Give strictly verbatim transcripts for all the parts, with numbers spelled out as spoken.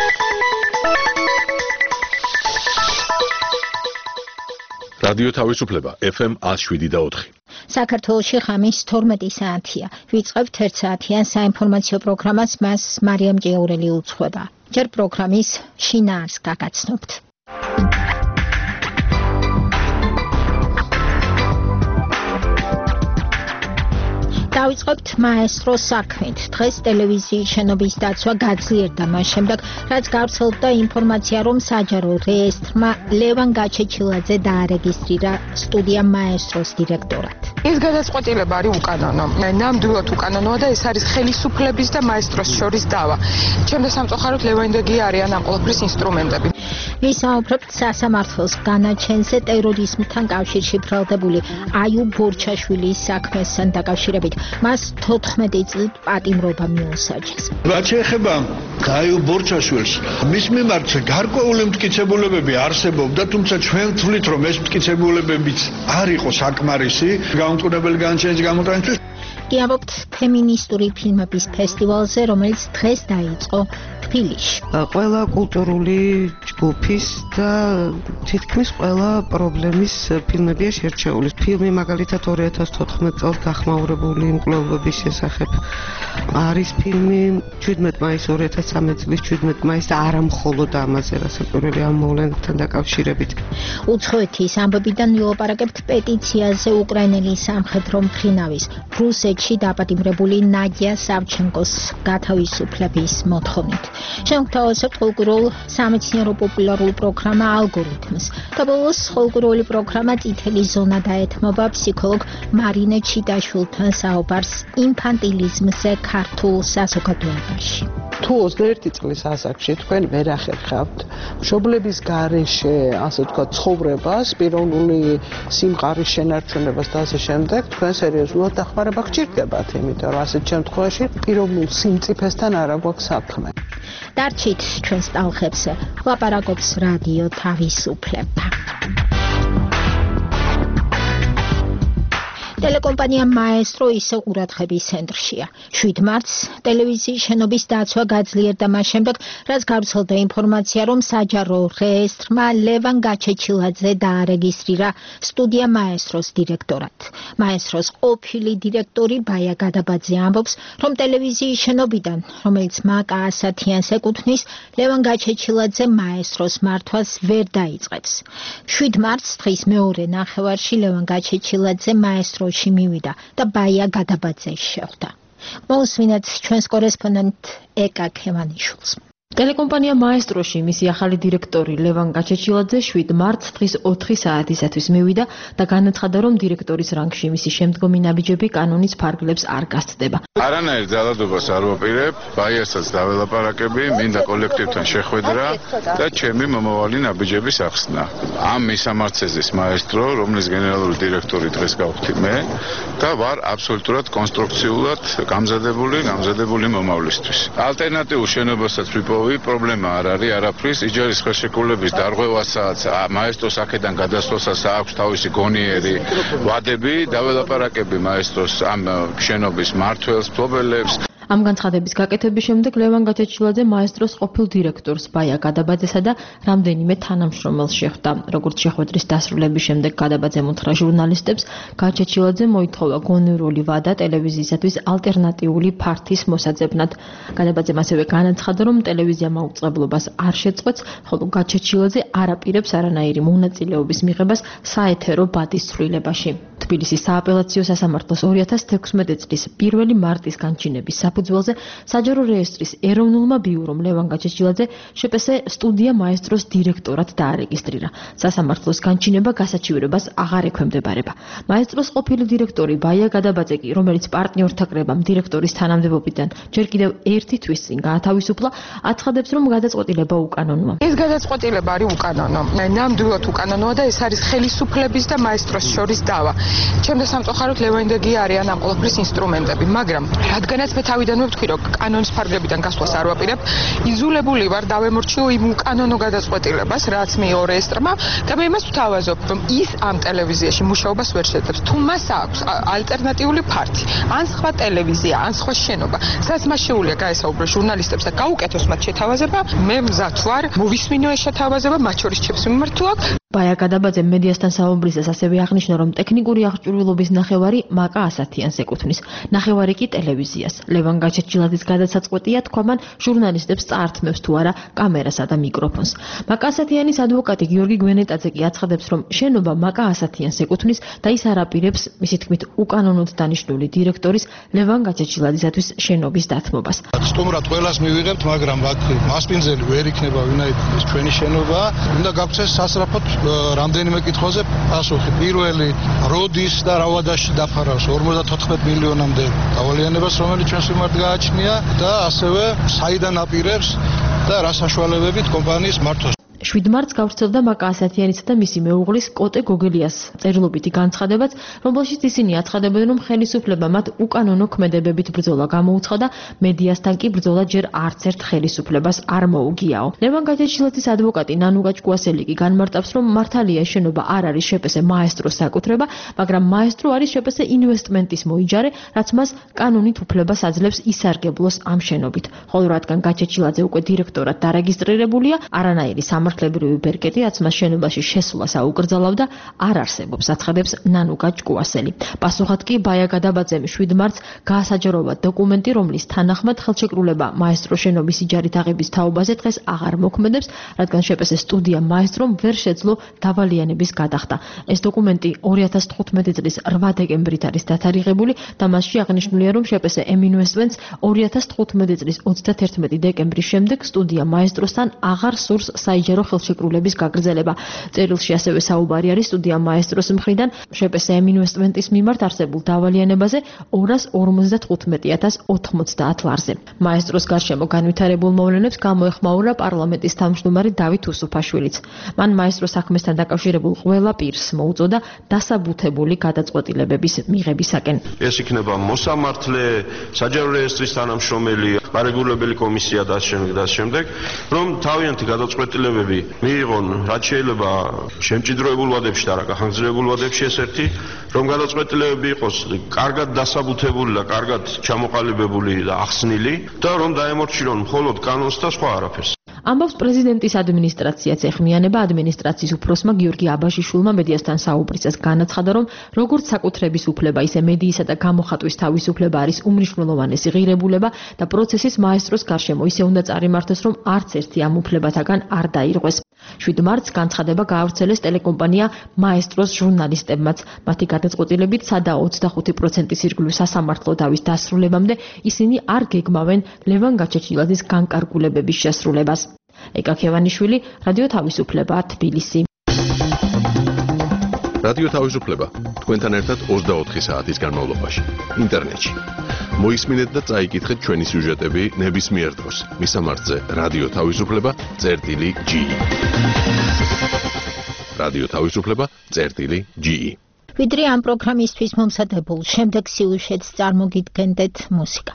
რადიო თავისუფლება ეფ ემ one oh seven და four. საქართველოში ხამის თორმეტი საათია. ვიწყებთ ერთ საათიან საინფორმაციო პროგრამას, მას მარიამ ჭიაურელი უძღვება. ჯერ პროგრამის შინაარსს გაგაცნობთ. დავიწყებთ მაესტროს საქმით. დღეს ტელევიზიის შენობის დაცვა გაძლიერდა მას შემდეგ, რაც გავრცელდა ინფორმაცია, რომ საჯარო რეესტრმა ლევან გაჩეჩილაძე დაარეგისტრირა სტუდია მაესტროს დირექტორად. ეს გადაწყვეტილება არის უკანონო. ნამდვილად უკანონოა და ეს არის ხელისუფლების და მაესტროს შორის დავა. ჩემს სამწუხაროდ ლევანდეგი არიან ამ ყველაფრის ინსტრუმენტები. ვისაუბრებთ სასამართლოს განაჩენზე ტერორიზმთან კავშირში ბრალდებული აიუბ ბორჩაშვილის საქმესთან დაკავშირებით. მას თოთხმეტი წლით პატიმრობა მიუსაჯეს. რაც შეეხება აიუბ ბორჩაშვილს, მის მიმართ გარკვეული მტკიცებულებები არსებობდა, თუმცა ჩვენ ვთვლით, რომ ეს მტკიცებულებებიც არ იყო საკმარისი გაუმტყუნებელი განაჩენის გამოტანისთვის. გიამბობთ ფემინისტური ფილმების ფესტივალზე, რომელიც დღეს დაიწყო თბილისში. ყველა კულტურული ჯგუფის და თითქმის ყველა პრობლემის ფილმებია შერჩეული. ფილმი მაგალითად ორი ათას თოთხმეტ წელს გახმაურებული მკვლელობების შესახებ არის ფილმი შვიდმეტი მაისი ორი ათას ცხრამეტ წლის შვიდმეტი მაისი და არა მხოლოდ ამაზე, რასაკვირველი ამ მოვლენებთან დაკავშირებით. უცხოეთის ამბებიდან ვილაპარაკებთ პეტიციაზე უკრაინელი სამხედრო მფრინავის რუსეთში დაპატიმრებული ნადია სავჩენკოს გათავისუფლების მოთხოვნით. შემოგთავაზებთ ხალხურულ სამეცნიერო პოპულარულ პროგრამა ალგორითმს. და ბოლოს ხალხურული პროგრამა წითელი ზონა დაეთმობა ფსიქოლოგ მარინე ჩიტაშვილთან საუბარს ინფანტილიზმზე ქართულ საზოგადოებაში. თუ ოცდაერთი წლის ასაკში თქვენ ვერ ახერხავთ მშობლების გარეშე, ასე ვთქვათ, ცხოვრებას, პიროვნული სიმყარის შენარჩუნებას და ასე შემდეგ, თქვენ სერიოზულად დახმარება გჭირდებათ, იმიტომ რომ ასეთ შემთხვევაში პიროვნულ სიმწიფესთან არ აქვს საქმე. დარჩით ჩვენს ტალღებზე, ლაპარაკობს რადიო თავისუფლება. ტელეკომპანია მაესტრო ისე ყურადღების ცენტრშია. შვიდ მარტს ტელევიზიის შენობის დაცვა გაძლიერდა მას შემდეგ, რაც გავრცელდა ინფორმაცია, რომ საჯარო რეესტრმა ლევან გაჩეჩილაძე დაარეგისტრირა სტუდია მაესტროს დირექტორად. მაესტროს ყოფილი დირექტორი ბაია გადაბაძე ამბობს, რომ ტელევიზიის შენობიდან, რომელიც მაკა ასათიანს ეკუთვნის, ლევან გაჩეჩილაძე მაესტროს მართვას ვერ დაიწყებს. შვიდ მარტს დღის მეორე ნახევარში ლევან გაჩეჩილაძე მაესტრო მივიდა და ბაია გადაბაძეს შეხვდა. მოусმინეთ ჩვენს კორესპონდენტ ეკა ქემანიშვილს. ტელეკომპანია მაესტროში მისი ახალი დირექტორი ლევან გაჩეჩილაძე შვიდ მარტს დღის ოთხი საათისათვის მივიდა და განაცხადა, რომ დირექტორის რანგში მისი შემდგომი ნაბიჯები კანონის ფარგლებს არ გასცდება. არანაირ ძალადობას არ ვაპირებ, ბაიასაც დაველაპარაკები, მინდა კოლექტივთან შეხვედრა და ჩემი მომავალი ნაბიჯების ახსნა. ამ მისამართზეს მაესტრო, რომლის გენერალური დირექტორი დღეს გავხდი მე და ვარ აბსოლუტურად კონსტრუქციულად გამზადებული, გამზადებული მომავლისთვის. ალტერნატიულ შენობასაც ვიპოვე პრობლემა არ არის არაფრის, იჯარის ხელშეკრულების დარღვევასაც, მაესტროს აქედან გადასვლასაც აქვს თავისი გონიერი ვადები, დაველაპარაკები მაესტროს ამ შენობის მმართველს, მფლობელებს. ამ განცხადების გაკეთების შემდეგ ლევან გაჩეჩილაძე მაესტროს ყოფილ დირექტორს ბაია გადაბაძესა და რამდენიმე თანამშრომელს შეხვდა. როგორც შეხვედრის დასრულების შემდეგ გადაბაძემ უთხრა ჟურნალისტებს, გაჩეჩილაძე მოითხოვა გონივრული ვადა ტელევიზიისათვის ალტერნატიული ფართის მოსაძებნად. გადაბაძემ ასევე განაცხადა, რომ ტელევიზია მაუწყებლობას არ შეწყვეტს, ხოლო გაჩეჩილაძე არ აპირებს არანაირი მონაწილეობის მიღებას საეთერო ბადის ცვლილებაში. თბილისის სააპელაციო სასამართლოს ორი ათას თექვსმეტი წლის პირველი მარტის განჩინების საფუძველზე საჯარო რეესტრის ეროვნულმა ბიურომ ლევან გაჩეჩილაძე შეპესე სტუდია მაესტროს დირექტორად დაარეგისტრირა. სასამართლოს განჩინება გასაჩივრებას აღარ ექვემდებარება. მაესტროს ყოფილი დირექტორი ბაია გადაბაძე კი, რომელიც პარტნიორთა კრებამ დირექტორის თანამდებობიდან ჯერ კიდევ ერთი თვის წინ გაათავისუფლა, აცხადებს, რომ გადაწყვეტილება უკანონოა. ეს გადაწყვეტილება არის უკანონო. ნამდვილად უკანონოა და ეს არის ხელისუფლების და მაესტროს შორის დავა. ჩემს სამწუხაროდ ლევანდაგი არიან ამ ყველაფრის ინსტრუმენტები, მაგრამ რადგანაც მე თავიდანვე ვთქვი, რომ კანონის ფარგლებიდან გასვლას არ ვაპირებ, იძულებული ვარ დავემორჩიო იმ უკანონო გადაწყვეტილებას, რაც მიიღო რეესტრმა და მე იმას ვთავაზობ, რომ ის ამ ტელევიზიაში მუშაობას ვერ შეძლებს. თუ მას აქვს ალტერნატიული ფართი, ან სხვა ტელევიზია, ან სხვა შენობა, სადაც მას შეუძლია გაესაუბრო ჟურნალისტებს და გაუკეთოს მათ შეთავაზება, მე მზად ვარ მოვისმინო ეს შეთავაზება, მათ შორის ჩემს მიმართ თუ აქვს. ბაია გადაბაძემ მედიასთან საუბრისას ასევე აღნიშნა, რომ ტექნიკური აღჭურვილობის ნახევარი მაკა ასათიანს ეკუთვნის, ნახევარი კი ტელევიზიას. ლევან გაჩეჩილაძის გადაწყვეტია თქვა მან ჟურნალისტებს წაართმევს თუ არა კამერასა და მიკროფონს. მაკა ასათიანის ადვოკატი გიორგი გვენეტაძე კი აცხადებს, რომ შენობა მაკა ასათიანს ეკუთვნის და ის არ აპირებს, მისი თქმით, უკანონოდ დანიშნული დირექტორის ლევან გაჩეჩილაძისათვის შენობის დათმობას. სტუმრად ყველას მივიღებთ, მაგრამ აქ მასპინძელი ვერ იქნება, ვინაიდან ეს ჩვენი შენობა, უნდა გაგცეს სასწრაფოდ რამდენიმე კითხვაზე პასუხი. პირველი, როდის და რა ვადაში დაფარავს ორმოცდათოთხმეტ მილიონამდე დავალიანებას, რომელიც ჩვენს მიმართ გააჩნია და ასევე საიდან აპირებს და რა საშუალებებით კომპანიის მართვას. შვიდ მარტს გავრცელდა მაკა ასათიანისა და მისი მეუღლის კოტე გოგელიას წერილობითი განცხადებაც, რომელშიც ისინი აცხადებენ, რომ ხელისუფლება მათ უკანონო ქმედებებით ბრძოლა გამოუცხადა, მედიასთან კი ბრძოლა ჯერ არც ერთ ხელისუფლებას არ მოუგიაო. ლევან გაჩეჩილაძის ადვოკატი ნანუ გაჭკუასელი კი განმარტავს, რომ მართალია შენობა არ არის შეპესე მაესტროს საკუთრება, მაგრამ მაესტრო არის შეპესე ინვესტმენტის მოიჯარე, რაც მას კანონით უფლებას აძლევს ისარგებლოს ამ შენობით. ხოლო რადგან გაჩეჩილაძე უკვე დირექტორად დარეგისტრირებულია, არანაირი სამართლებრივი ბერკეტი, რაც მას შენობაში შესვლას აუკრძალავდა, არ არსებობს, აცხადებს ნანუ გაჭკუასელი. პასუხად კი ბაია გადაბაძემ შვიდ მარტს გაასაჯაროვა დოკუმენტი, რომლის თანახმად ხელშეკრულება მაესტრო შენობის იჯარით აღების თაობაზე დღეს აღარ მოქმედებს, რადგან შეპესე სტუდია მაესტრომ ვერ შეძლო დავალიანების გადახდა. ეს დოკუმენტი ორი ათას თხუთმეტი წლის რვა დეკემბრით არის დათარიღებული და მასში აღნიშნულია, რომ შეპესე ემინვესტმენტს ორი ათას თხუთმეტი წლის ოცდათერთმეტი დეკემბრის შემდეგ სტუდია მაესტროსთან აღარ სურს საიჯარო ხელშეკრულების გაგრძელება. წერილში ასევე საუბარი არის სტუდია მაესტროს მხრიდან შეპესე ემინვესტმენტის მიმართ არსებულ დავალიანებაზე ორას ორმოცდათხუთმეტი ათას ოთხმოცდაათ ლარზე. მაესტროს გარშემო განვითარებულ მოვლენებს გამოეხმაურა პარლამენტის თავმჯდომარე დავით უსუფაშვილიც. მან მაესტროს საქმესთან დაკავშირებულ ყველა პირს მოუწოდა დასაბუთებული გადაწყვეტილებების მიღებისაკენ. ეს იქნება მოსამართლე, საჯარო რეესტრის თანამშრომელი, პარეგულებელი კომისია და ამ შემდეგ, რომ თავიანთი გადაწყვეტილებები მიიღონ, რაც შეიძლება შემჭიდროებულ ვადებში და რა გახანგრძლივებულ ვადებში ეს ერთი, რომ გადაწყვეტილებები იყოს კარგად დასაბუთებული და კარგად ჩამოყალიბებული და ახსნილი და რომ დაემორჩილონ მხოლოდ კანონს და სხვა არაფერს. ამბობს პრეზიდენტის ადმინისტრაციაც. ეხმიანება ადმინისტრაციის უფროსმა გიორგი აბაშიშვილმა მედიასთან საუბრისას განაცხადა, რომ როგორც საკუთრების უფლება, ისე მედიისა და გამოხატვის თავისუფლება არის უმნიშვნელოვანესი ღირებულება და პროცესის მაესტროს გარშემო ისე უნდა წარიმართოს, რომ არც ერთი ამ უფლებათაგან არ დაირღვეს. შვიდ მარტს განცხადება გაავრცელეს ტელეკომპანია მაესტროს ჟურნალისტებმაც. მათი გადაწყვეტილებით სადაა ოცდახუთი პროცენტის ირგვლივ სასამართლო დავის დასრულებამდე ისინი არ გეგმავენ ლევან გაჩეჩილაძის განკარგულებების შესრულებას. ეკა ქევანიშვილი, რადიო თავისუფლება, თბილისი. რადიო თავისუფლება თქვენთან ერთად ოცდაოთხი საათის განმავლობაში ინტერნეტში. მოისმინეთ და წაიკითხეთ ჩვენი სიუჟეტები ნებისმიერ დროს. მისამართზე რადიო თავისუფლება წერტილი ჯი. რადიო თავისუფლება წერტილი ჯი. ვიდრე ამ პროგრამისთვის მომზადებულ შემდეგ სიუჟეტს წარმოგიდგენდეთ მუსიკა.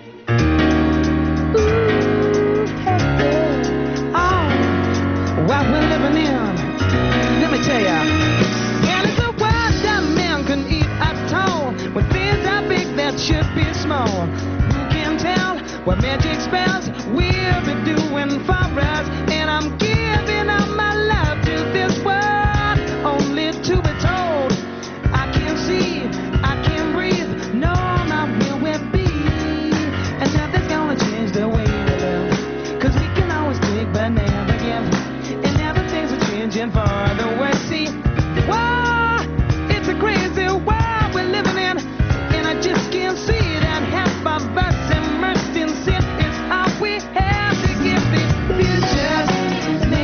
What we're living in, let me tell ya. And it's a world that man can eat at all. When things are big that should be small. Who can tell what magic spells we'll be doing for us? And I'm giving up my love to this world, only to be told I can't see, I can't breathe, no, not where we'll be. And nothing's gonna change the way we live, 'cause we can always take but never give. For the world, see, wow, it's a crazy world we're living in, and I just can't see that half of us immersed in sin is all we have to give these futures.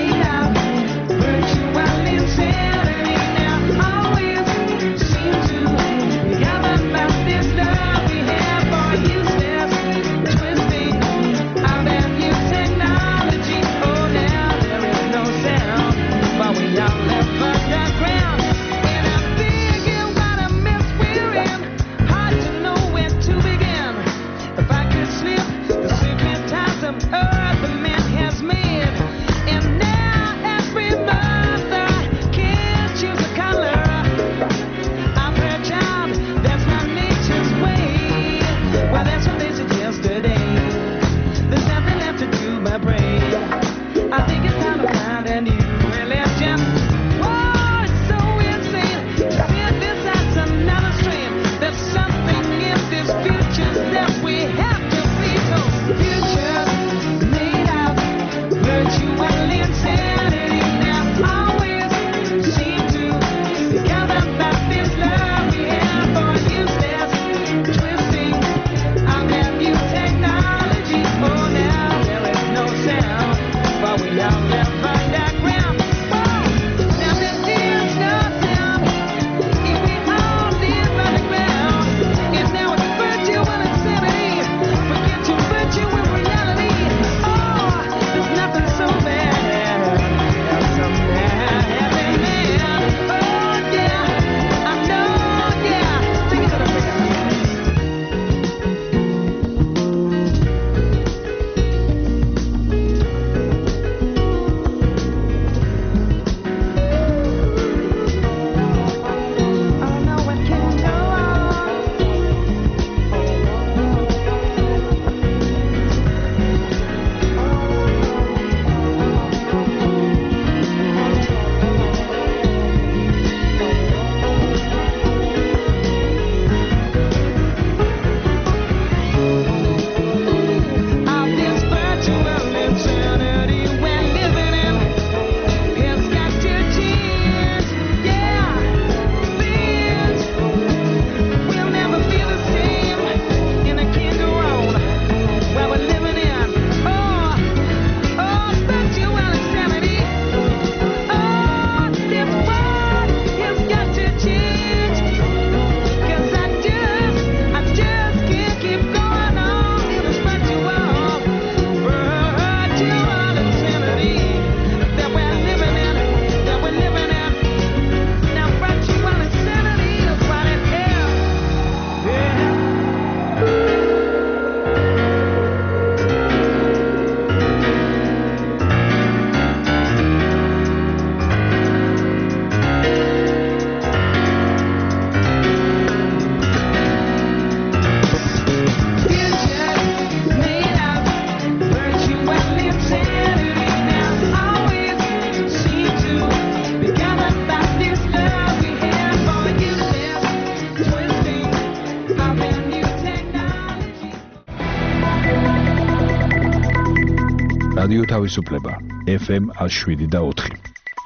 რადიო თავისუფლება ეფ ემ one oh seven point four.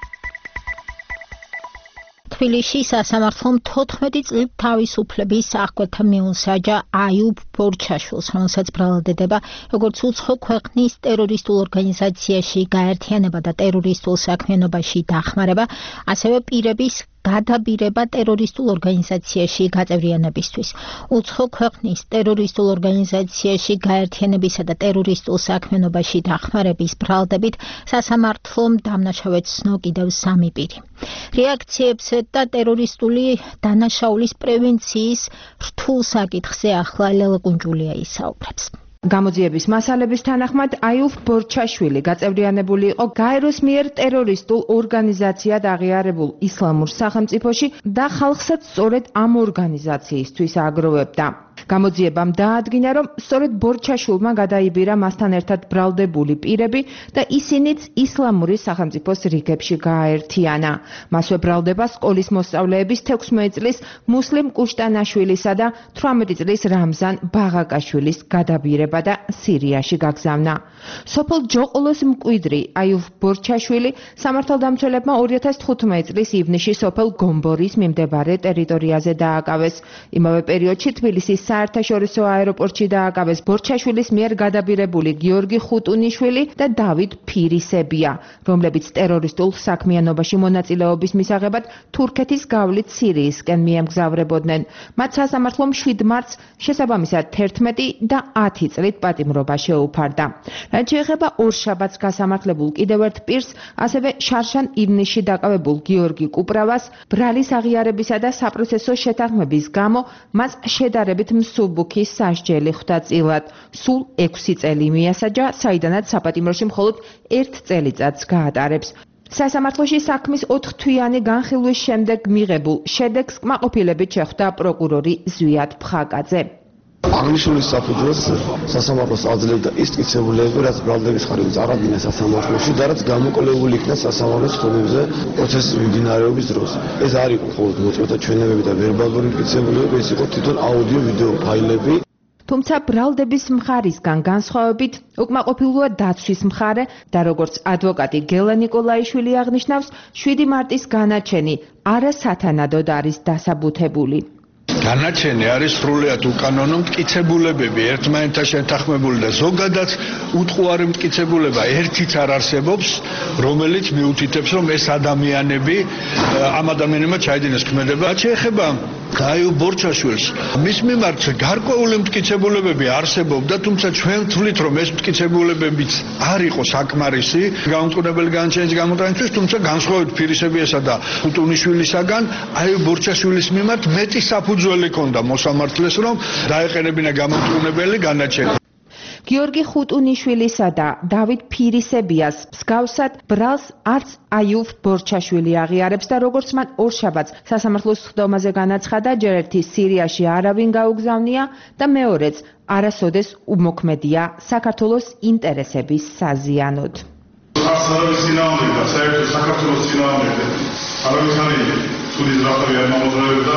თბილისში სასამართლომ თოთხმეტი წლით თავისუფლების აღკვეთა მიუსაჯა აიუბ ბორჩაშვილს, რომელსაც ბრალდებდება როგორც უცხო ქვეყნის ტერორისტულ ორგანიზაციაში გაერთიანება და ტერორისტულ საქმიანობაში დახმარება, ასევე პირების გადაბირება ტერორისტულ ორგანიზაციაში გაწევრიანებისთვის. უცხო ქვეყნის ტერორისტულ ორგანიზაციაში გაერთიანებისა და ტერორისტულ საქმიანობაში დახმარების ბრალდებით სასამართლომ დამნაშავედ ცნო კიდევ სამი პირი. რეაქციებზე და ტერორისტული დანაშაულის პრევენციის რთულ საკითხზე ახლა ლელა კუნჯულია ისაუბრებს. გამოძიების მასალების თანახმად აიუბ ბორჩაშვილი გაწევრიანებული იყო გაეროს მიერ ტერორისტულ ორგანიზაციად აღიარებულ ისლამურ სახელმწიფოში და ხალხსაც სწორედ ამ ორგანიზაციისთვის აგროვებდა. გამოძიებამ დაადგინა, რომ სწორედ ბორჩაშვილმა გადაიბირა მასთან ერთად ბრალდებული პირები და ისინიც ისლამური სახელმწიფოს რიგებში გააერთიანა. მასვე ბრალდება სკოლის მოსწავლეების თექვსმეტი წლის მუსლიმ კუშტანაშვილისა და თვრამეტი წლის რამზან ბაღაკაშვილის გადაბირება და სირიაში გაგზავნა. სოფელ ჯოყოლოს მკვიდრი აიუბ ბორჩაშვილი სამართალდამცველებმა ორი ათას თხუთმეტი წლის ივნისში სოფელ გომბორის მიმდებარე ტერიტორიაზე დააკავეს. იმავე პერიოდში თბილისის საერთაშორისო აეროპორტში დააკავეს ბორჩაშვილის მიერ გადაბირებული გიორგი ხუტუნიშვილი და დავით ფირისებია, რომლებიც ტერორისტულ საქმიანობაში მონაწილეობის მისაღებად თურქეთის გავლით სირიისკენ მიემგზავრებოდნენ. მათ სასამართლომ შვიდ მარტს შესაბამისად თერთმეტი და ათი წლით პატიმრობა შეუფარდა. რაც შეეხება ორშაბათს გასამართლებულ კიდევ ერთ პირს, ასევე შარშან ივნისში დაკავებულ გიორგი კუპრავას, ბრალის აღიარებისა და საპროცესო შეთანხმების გამო მას შედარებით მსუბუქი სასჯელი ხვდა წილად. სულ ექვსი წელი მიასაჯა, საიდანაც საპატიმროში მხოლოდ ერთ წელიწადს გაატარებს. სასამართლოში საქმის ოთხთვიანი განხილვის შემდეგ მიღებულ შედეგს კმაყოფილებით შეხვდა პროკურორი ზვიად ფხაკაძე. აღნიშნული საფუძველს სასამართლოს აძლევდა ის მტკიცებულებები, რაც ბრალდების ხარისხით წარადგინა სასამართლოში და რაც გამოკვლეული იქნა სასამართლოს ხდომებზე პროცესის მიმდინარეობის დროს. ეს არ იყო მხოლოდ მოწმეთა ჩვენებები და ვერბალური მტკიცებულებები, ეს იყო თვითონ აუდიო-ვიდეო ფაილები. თუმცა ბრალდების მხარისგან განსხვავებით, უკმაყოფილოა დაცვის მხარე და როგორც ადვოკატი გელა ნიკოლაიშვილი აღნიშნავს, შვიდი მარტის განაჩენი არასათანადოდ არის დასაბუთებული. განაჩენი არის სრულიად უკანონო მტკიცებულებები, ერთმანეთთან შეთანხმებული და ზოგადად უტყუარი მტკიცებულება ერთიც არ არსებობს, რომელიც მიუთითებს, რომ ეს ადამიანები ამ ადამიანებმა ჩაიდინეს ქმედება. შეეხება აიუბ ბორჩაშვილს, მის მიმართ გარკვეული მტკიცებულებები არსებობდა, თუმცა ჩვენ ვთვლით, რომ ეს მტკიცებულებებიც არ იყო საკმარისი გამომწყვეტებელი განაჩენის გამოყენებისთვის, თუმცა განსხვავებით ფირისებიასა და ხუტუნიშვილისაგან აიუბ ბორჩაშვილის მიმართ მეტი საფუძველი ჰქონდა მოსამართლეს, რომ დაეყენებინა გამომწყვეტებელი განაჩენი. გიორგი ხუტუნიშვილისა და დავით ფირისებიას მსგავსად ბრალს არც აიუბ ბორჩაშვილი აღიარებს და როგორც მან ორშაბათს სასამართლოს ხდომაზე განაცხადა, ჯერ ერთი სირიაში არავინ გაუგზავნია და მეორეც არასოდეს უმოქმედია საქართველოს ინტერესების საზიანოდ. საერთოდ სინამდვილეა, საერთოდ საქართველოს სინამდვილეა. არავის არ ცუდი ზრახავი არ მომძლევრდა.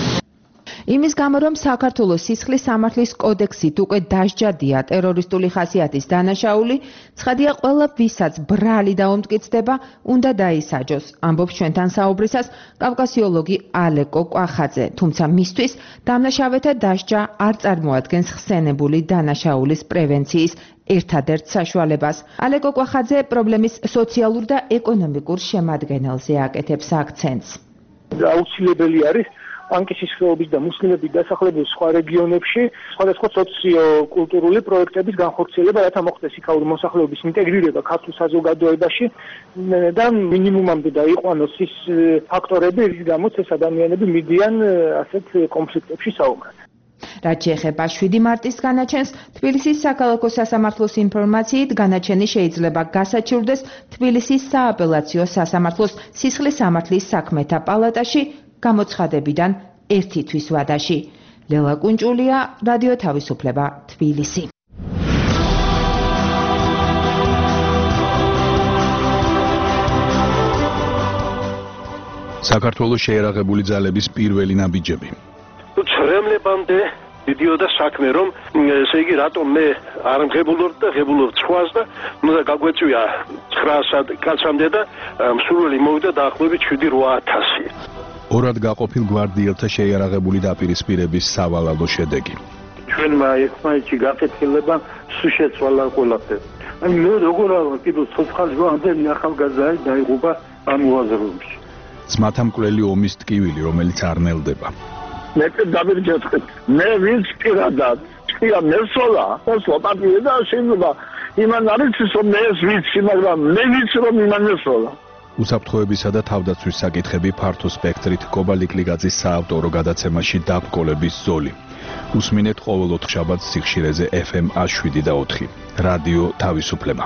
იმის გამო, რომ საქართველოს სისხლის სამართლის კოდექსით უკვე დასჯადია ტერორისტული ხასიათის დანაშაული, ცხადია ყველა ვისაც ბრალი დაუმტკიცდება, უნდა დაისაჯოს, ამბობს ჩვენთან საუბრისას კავკასიოლოგი ალეკო კვახაძე, თუმცა მისთვის დამნაშავეთა დასჯა არ წარმოადგენს ხსენებული დანაშაულის პრევენციის ერთადერთ საშუალებას. ალეკო კვახაძე პრობლემის სოციალურ და ეკონომიკურ შემადგენელზე აკეთებს აქცენტს. აუცილებელი არის პანკისის ხეობის და მუსლიმების დასახლების სხვა რეგიონებში სხვადასხვა სოციო-კულტურული პროექტების განხორციელება, რათა მოხდეს იქაური მოსახლეობის ინტეგრირება ქართულ საზოგადოებაში და მინიმუმამდე დაიყვანოს ის ფაქტორები, რის გამოც ეს ადამიანები მიდიან ასეთ კონფლიქტებში საუბრად. რაც შეეხება შვიდი მარტის განაჩენს, თბილისის საქალაქო სასამართლოს ინფორმაციით განაჩენი შეიძლება გასაჩივრდეს თბილისის სააპელაციო სასამართლოს სისხლის სამართლის საქმეთა პალატაში გამოცხადებიდან ერთი თვის ვადაში. ლელა კუნჭულია, რადიო თავისუფლება, თბილისი. საქართველოს შეერაღებული ძალების პირველი ნაბიჯები. ცრემლებამდე მიდიოდა საქმე, რომ ესე იგი რატომ მე არ მღებულობ და ღებულობ სხვას და უნდა გაგვეწვია ცხრა კაცამდე და მსურველი მოვიდა დაახლოებით შვიდი რვა ათასი. ორად გაყოფილ გვარდიელთა შეიარაღებული დაპირისპირების სავალალო შედეგი. ჩვენმა ერთმანეთში გაკეთილება სულ შეცვალა ყველაფერი. აი მე როგორ არა კიდევ ცოცხალი ამდენი ახალგაზრდა დაიღუპა ამ მოაზროვნებში. ძმათა მკვლელი ომის ტკივილი, რომელიც არ ნელდება. მე დავირჯეთქეთ. მე ვინც პირადად ჭია მესოლა, ოსო პატივი და შეიძლება იმან არის რომ მე ვიცი, მაგრამ მე ვიცი რომ იმან მესოლა. უსაფრთხოებისა და თავდაცვის საკითხები ფართო სპექტრით კობალიკლიგაძის საავტორო გადაცემაში დაბრკოლების ზოლი. უსმინეთ ყოველ ოთხშაბათს სიხშირეზე ეფ ემ შვიდი და ოთხი. რადიო თავისუფლება.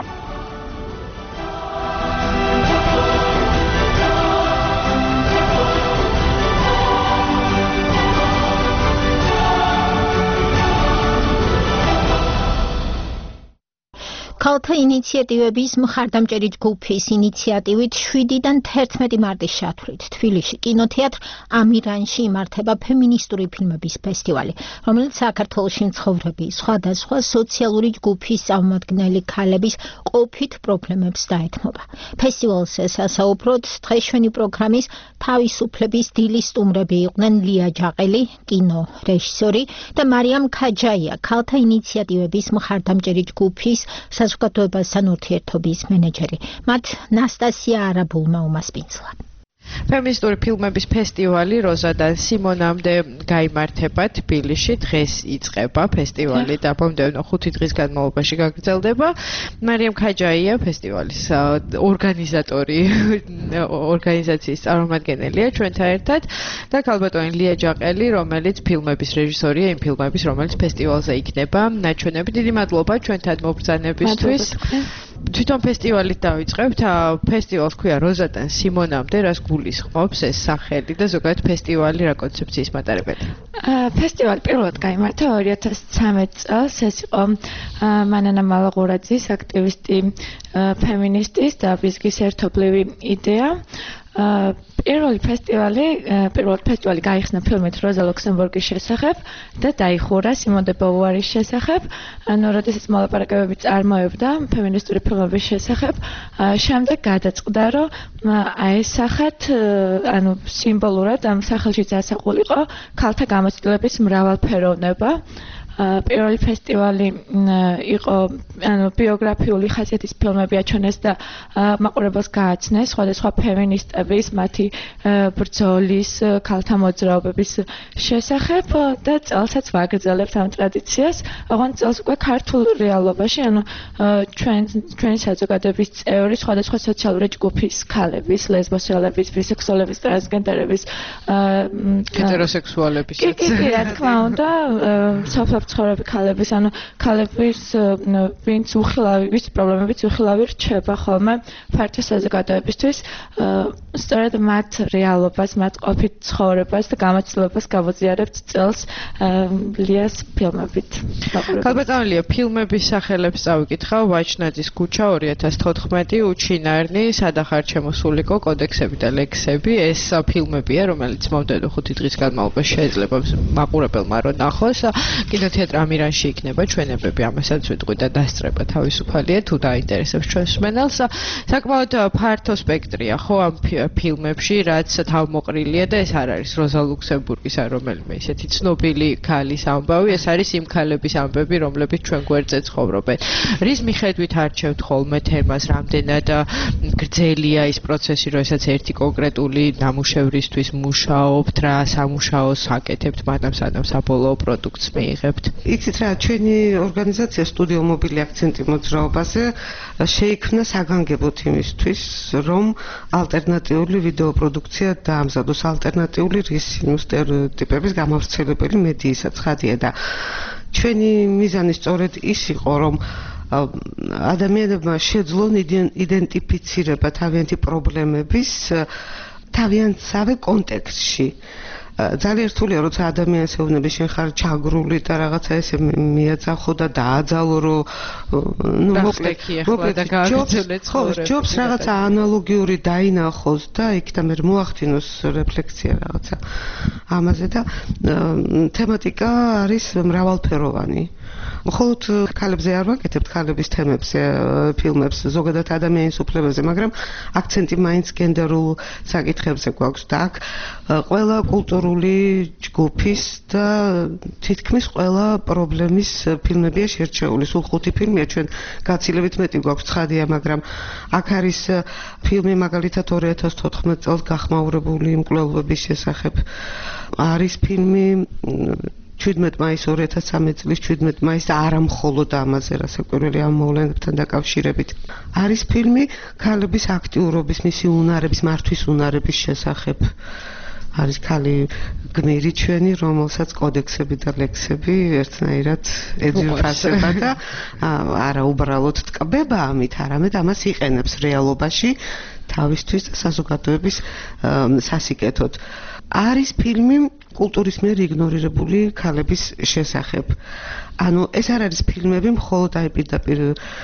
ქალთა ინიციატივების მხარდამჭერი ჯგუფის ინიციატივით შვიდიდან თერთმეტი მარტის ჩათვლით თბილისში კინოთეატრ ამირანში იმართება ფემინისტური ფილმების ფესტივალი, რომელიც საქართველოში მცხოვრები სხვადასხვა სოციალური ჯგუფის წარმომადგენელი ქალების ყოფით პრობლემებს დაეთმობა. ფესტივალს სასაუბროდ დღეშვენი პროგრამის თავისუფლების დილის სტუმრები იყვნენ ლია ჯაყელი, კინო რეჟისორი და მარიამ ქაჯაია, ქალთა ინიციატივების მხარდამჭერი ჯგუფის საზოგადოებასთან ურთიერთობის მენეჯერი. მათ ნასტასია არაბულმა უმასპინძლა. ფემინისტური ფილმების ფესტივალი როზადან სიმონამდე გაიმართება თბილისში. დღეს იწყება ფესტივალი და მომდევნო ხუთი დღის განმავლობაში გაგრძელდება. მარიამ ქაჯაია ფესტივალის ორგანიზატორი, ორგანიზაციის წარმომადგენელია ჩვენთან ერთად და ქალბატონი ლია ჯაყელი, რომელიც ფილმების რეჟისორია იმ ფილმების, რომელიც ფესტივალზე იქნება ნაჩვენები. დიდი მადლობა ჩვენთან მობრძანებისთვის. თვითონ ფესტივალით დავიწყებთ. ფესტივალს ქვია როზადან სიმონამდე, რას გულისხმობს ეს სახელი და ზოგადად ფესტივალი რა კონცეფციის მატარებელია? ფესტივალი პირველად გაიმართა ორი ათას ცხრამეტ წელს. ეს იყო მანანა მალაღურაძის აქტივისტი ფემინისტის და ბიზგის ერთობლივი იდეა. პირველი ფესტივალი, პირველად ფესტივალი გაიხსნა ფილმით როზა ლუქსემბურგის შესახებ და დაიხურა სიმონ დე ბოვუარის შესახებ. ანუ როდესაც მოლაპარაკებები წარმოებდა ფემინისტური ფილმების შესახებ, შემდეგ გადაწყდა, რომ აესახათ, ანუ სიმბოლურად ამ სახელშიც ასახულიყო ქალთა გამოცდილების მრავალფეროვნება. პირველი ფესტივალი იყო ანუ ბიოგრაფიული ხასიათის ფილმები აჩვენეს და მაყურებელს გააცნეს სხვადასხვა ფემინისტების, მათი ბრძოლის, ქალთა მოძრაობების შესახებ და წელსაც ვაგრძელებთ ამ ტრადიციას. ოღონდ წელს უკვე ქართულ რეალობაში, ანუ ჩვენ ჩვენი საზოგადოების წევრი სხვადასხვა სოციალური ჯგუფის ქალების, ლესბოსელების, ბისექსუალების, ტრანსგენდერების, ჰეტეროსექსუალებისაც. კი, კი, რა თქმა უნდა, სოფლ ცხოვრები ქალების, ანუ ქალების ვინც უხილავი, ვის პრობლემებით უხილავი რჩება ხოლმე ფართო საზოგადოებისთვის, სწორედ მათ რეალობას, მათ ყოფით ცხოვრებას და გამოცდილებას გავაზიარებთ წელს ლიას ფილმებით. ქალბატონია, ფილმების სახელებს წავიკითხავ. ვაჩნაძის ქუჩა ორი ათას თოთხმეტი, უჩინარნი, სადახარ ჩემოსულიკო, კოდექსები და ლექსები. ეს ფილმებია, რომელიც მომდევნო ხუთი დღის განმავლობაში შეიძლება მაყურებელმა რომ ნახოს. კინოთეატრ ამირანში იქნება ჩვენებები, ამასაც ვიტყვი და დასწრება თავისუფალია, თუ დაინტერესებს ჩვენს მსმენელს. საკმაოდ ფართო სპექტრია ხო ამ ფილმებში, რაც თავმოყრილია და ეს არ არის როზა ლუქსემბურგის ან რომელიმე ისეთი ცნობილი ქალის ამბავი, ეს არის იმ ქალების ამბები, რომლებიც ჩვენ გვერდზე ცხოვრობენ. რის მიხედვით არჩევთ ხოლმე თემას, რამდენად გრძელია ის პროცესი, როდესაც ერთი კონკრეტული ნამუშევრისთვის მუშაობთ, რა სამუშაოს აკეთებთ, მანამ სანამ საბოლოო პროდუქტს მიიღებთ? იცით რა, ჩვენი ორგანიზაცია სტუდიო მობილი აქცენტი მოძრაობაზე შეიქმნა საგანგებოდ იმისთვის, რომ ალტერნატიული ვიდეო პროდუქცია დაამზადოს, ალტერნატიული რისინუ სტერეოტიპების გამავრცელებელი მედიისა ცხადია და ჩვენი მიზანი სწორედ ის იყო, რომ ადამიანებმა შეძლონ იდენტიფიცირება თავიანთი პრობლემების თავიანთსავე კონტექსტში. ძალიან რთულია, როცა ადამიანს ეუბნები, შენ ხარ ჩაგრული და რაღაცა ესე მიეძახო და დააძალო, რომ ნუ მოკლედ, მოკლედ და გააგრძელე ცხოვრება. ჯობს რაღაცა ანალოგიური დაინახოს და იქ და მე მოახდინოს რეფლექსია რაღაცა ამაზე და თემატიკა არის მრავალფეროვანი. მხოლოდ ქალებზე არ ვაკეთებთ ქალების თემებზე, ფილმებს, ზოგადად ადამიანის უფლებებზე, მაგრამ აქცენტი მაინც გენდერულ საკითხებზე გვაქვს და აქ ყველა კულტურული ჯგუფის და თითქმის ყველა პრობლემის ფილმებია შერჩეული. სულ ხუთი ფილმია, ჩვენ გაცილებით მეტი გვაქვს ცხადია, მაგრამ აქ არის ფილმი მაგალითად ორი ათას თოთხმეტ წელს გახმაურებული მკვლელობების შესახებ. არის ფილმი შვიდმეტ მაისს ორი ათას ცხრამეტ წლის შვიდმეტ მაისს და არა მხოლოდ ამაზე, რასაკვირველია ამ მოვლენებთან დაკავშირებით. არის ფილმი ქალების აქტიურობის, მისი უნარების, მართვის უნარების შესახებ. არის ქალი გმირი ჩვენი, რომელსაც კოდექსები და ლექსები ერთნაირად ეძირფასება და არა უბრალოდ ტკბება ამით, არამედ ამას იყენებს რეალობაში თავისთვის და საზოგადოების სასიკეთოდ. არის ფილმი კულტურის მიერ იგნორირებული ქალების შესახებ. ანუ ეს არ არის ფილმები მხოლოდ აი პირდაპირ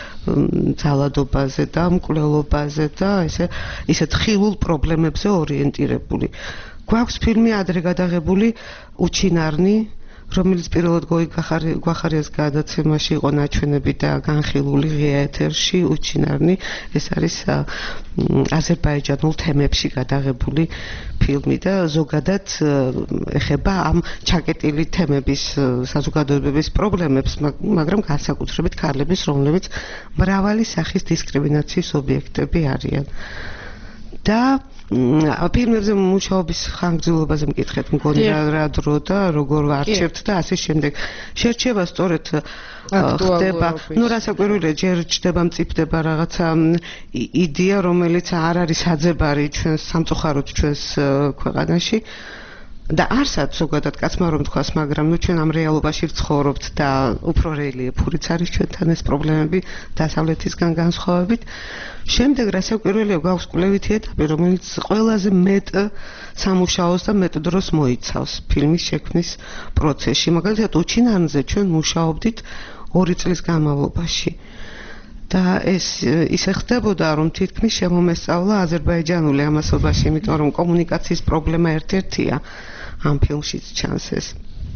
ძალადობაზე და მკვლელობაზე და ესე ისეთ ხილულ პრობლემებზე ორიენტირებული. გვაქვს ფილმი ადრე გადაღებული უჩინარნი, რომელიც პირველად გვახარიას გადაცემაში იყო ნაჩვენები და განხილული ღია ეთერში უჩინარნი. ეს არის აზერბაიჯანულ თემებში გადაღებული ფილმი და ზოგადად ეხება ამ ჩაკეტილი თემების საზოგადოებების პრობლემებს, მაგრამ განსაკუთრებით ქალების, რომლებიც მრავალი სახის დისკრიმინაციის ობიექტები არიან. და ფილმებზე მუშაობის ხანგრძლივობაზე მკითხეთ, მგონი რა დრო და როგორ ვარჩევთ და ასე შემდეგ. შერჩევა სწორედ ხდება, ну რასაკვირველია, ჯერ ჩდება მწიფდება რაღაცა იდეა, რომელიც არ არის აძებარი ჩვენს სამწუხაროდ ჩვენს ქვეყანაში. და არსად ზოგადად კაცმა რომ თქვას, მაგრამ ნუ ჩვენ ამ რეალობაში ვცხოვრობთ და უფრო რელიეფურიც არის ჩვენთან ეს პრობლემები დასავლეთისგან განსხვავებით. შემდეგ რასაკვირველია, გვაქვს კვლევითი ეტაპი, რომელიც ყველაზე მეტ სამუშაოს და მეტ დროს მოიცავს ფილმის შექმნის პროცესში. მაგალითად, უჩინარნზე ჩვენ მუშაობდით ორი წლის განმავლობაში. და ეს ისე ხდებოდა, რომ თითქმის შემომესწავლა აზერბაიჯანული ამასობაში, იმიტომ რომ კომუნიკაციის პრობლემა ერთ-ერთია ამ ფილმშიც ჩანს ეს.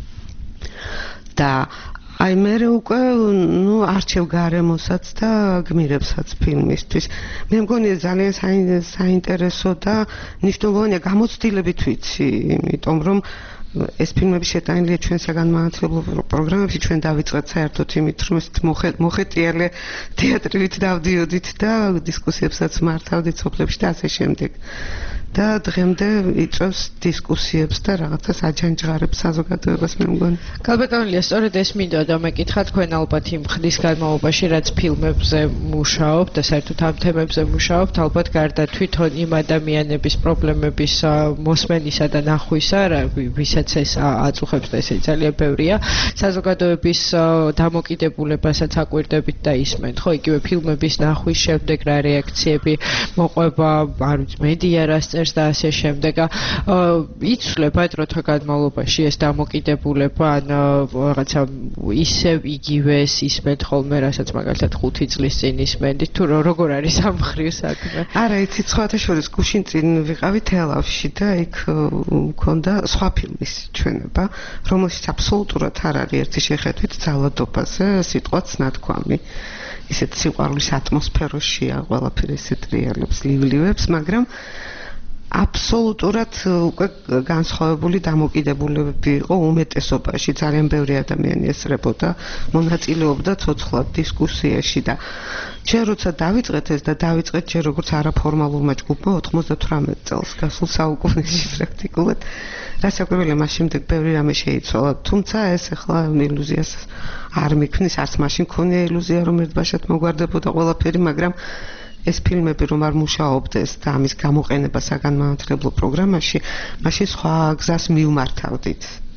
და აი მე უკვე ნუ არჩევ გარემოსაც და გმირებსაც ფილმისთვის. მე მგონია ძალიან საინტერესო და მნიშვნელოვანია გამოცდილებით ვიცი, იმიტომ რომ ეს ფილმები შეტანილია ჩვენ საგანმანათლებლო პროგრამებში, ჩვენ დავიწყეთ საერთოდ იმით, რომ ეს მოხეტიალე თეატრით დავდიოდით და დისკუსიებსაც მართავდით სოფლებში და ასე შემდეგ. და დღემდე იწვევს დისკუსიებს და რაღაცა საჯანჯღარებს საზოგადოებას მე მგონი. ქალბატონია, სწორედ ეს მინდა და მეკითხა, თქვენ ალბათ იმ ხნის განმავლობაში, რაც ფილმებზე მუშაობთ და საერთოდ ამ თემებზე მუშაობთ, ალბათ გარდა თვითონ იმ ადამიანების პრობლემების მოსმენისა და ნახვისა, ვისაც ეს აწუხებს და ესე ძალიან ბევრია, საზოგადოების დამოკიდებულებასაც აკვირდებით და ისმენთ, ხო, იგივე ფილმების ნახვის შემდეგ რა რეაქციები მოყვება, არ ვიცი, მედია რას წერს და ასე შემდეგ. იცვლება დროთა განმავლობაში ეს დამოკიდებულება, ან რაღაცა ისევ იგივეს ისმენთ ხოლმე, რასაც მაგალითად ხუთი წლის წინ ისმენდით, თუ როგორ არის ამ მხრივ საქმე? არა, იცი, სხვათა შორის გუშინ წინ ვიყავი თელავში და იქ მქონდა სხვა ფილმის ჩვენება, რომელშიც აბსოლუტურად არ არის ერთი შეხედვით ძალადობაზე, სიტყვაც ნათქვამი. ისეთ სიყვარულის ატმოსფეროშია ყველაფერი, ისეთ რეალებს ლივლივებს, მაგრამ აბსოლუტურად უკვე განსხვავებული დამოკიდებულებები იყო უმეტესობაში. ძალიან ბევრი ადამიანი ესწრებოდა, მონაწილეობდა ცოცხლად დისკუსიაში და ჩვენ როცა დავიწყეთ ეს და დავიწყეთ ჯერ როგორც არაფორმალურმა ჯგუფმა ოთხმოცდათვრამეტ წელს გასულ საუკუნეში პრაქტიკულად. რასაკვირველია, მას შემდეგ ბევრი რამე შეიცვალა, თუმცა ეს ახლა ილუზიას არ მიქმნის, არც მაშინ ქონია ილუზია, რომ ერთბაშად მოგვარდებოდა ყველაფერი, მაგრამ ეს ფილმები რომ არ მუშაობდეს და ამის გამოყენება საგანმანათლებლო პროგრამაში, მაშინ სხვა გზას მივმართავდით.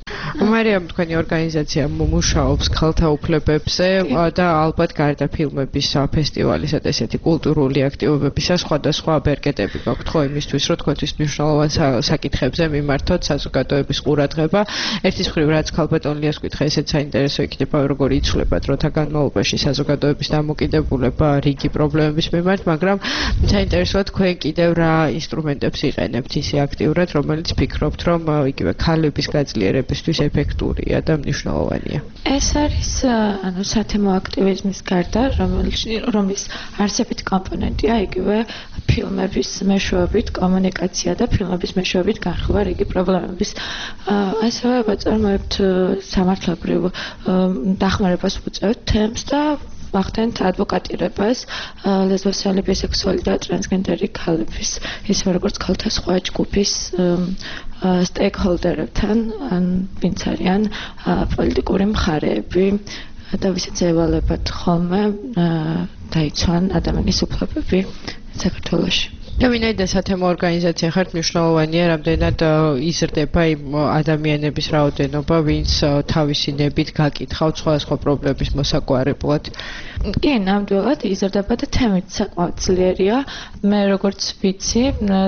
მარიამ, თქვენი ორგანიზაცია მუშაობს ქალთა უფლებებზე და ალბათ გარდა ფილმების ფესტივალისა და ესეთი კულტურული აქტივობებისა სხვადასხვა ბერკეტები გაქვთ ხო იმისთვის, რომ თქვენთვის მნიშვნელოვან საკითხებზე მიმართოთ საზოგადოების ყურადღება. ერთის მხრივ რაც ქალბატონ ლიას კითხა, ესეც საინტერესო იქნება, როგორ იცვლება დროთა განმავლობაში საზოგადოების დამოკიდებულება რიგი პრობლემების მიმართ, მაგრამ საინტერესოა თქვენ კიდევ რა ინსტრუმენტებს იყენებთ ისე აქტიურად, რომელიც ფიქრობთ, რომ იგივე ქალების გაძლიერებისთვის ეფექტურია და მნიშვნელოვანია. ეს არის ანუ სათემო აქტივიზმის გარდა, რომელიც რომლის არსებითი კომპონენტია იგივე ფილმების მეშვეობით კომუნიკაცია და ფილმების მეშვეობით განხილვა რიგი პრობლემების. ასევე ვაწარმოებთ სამართლებრივ დახმარებას ვუწევთ თემს და ვახდენთ ადვოკატირებას ლესბოსელი, ბისექსუალი და ტრანსგენდერი ქალების, ისე როგორც ქალთა სხვა ჯგუფის სტეიქჰოლდერებთან, ვინც არიან პოლიტიკური მხარეები და ვისაც ევალებათ ხოლმე დაიცვან ადამიანის უფლებები საქართველოში. და ვინაიდან სათემო ორგანიზაცია ხართ, მნიშვნელოვანია, რამდენად იზრდება იმ ადამიანების რაოდენობა, ვინც თავისი ნებით გაკითხავთ სხვადასხვა პრობლემების მოსაგვარებლად. კი, ნამდვილად იზრდება და თემით საკმაოდ ძლიერია. მე როგორც ვიცი,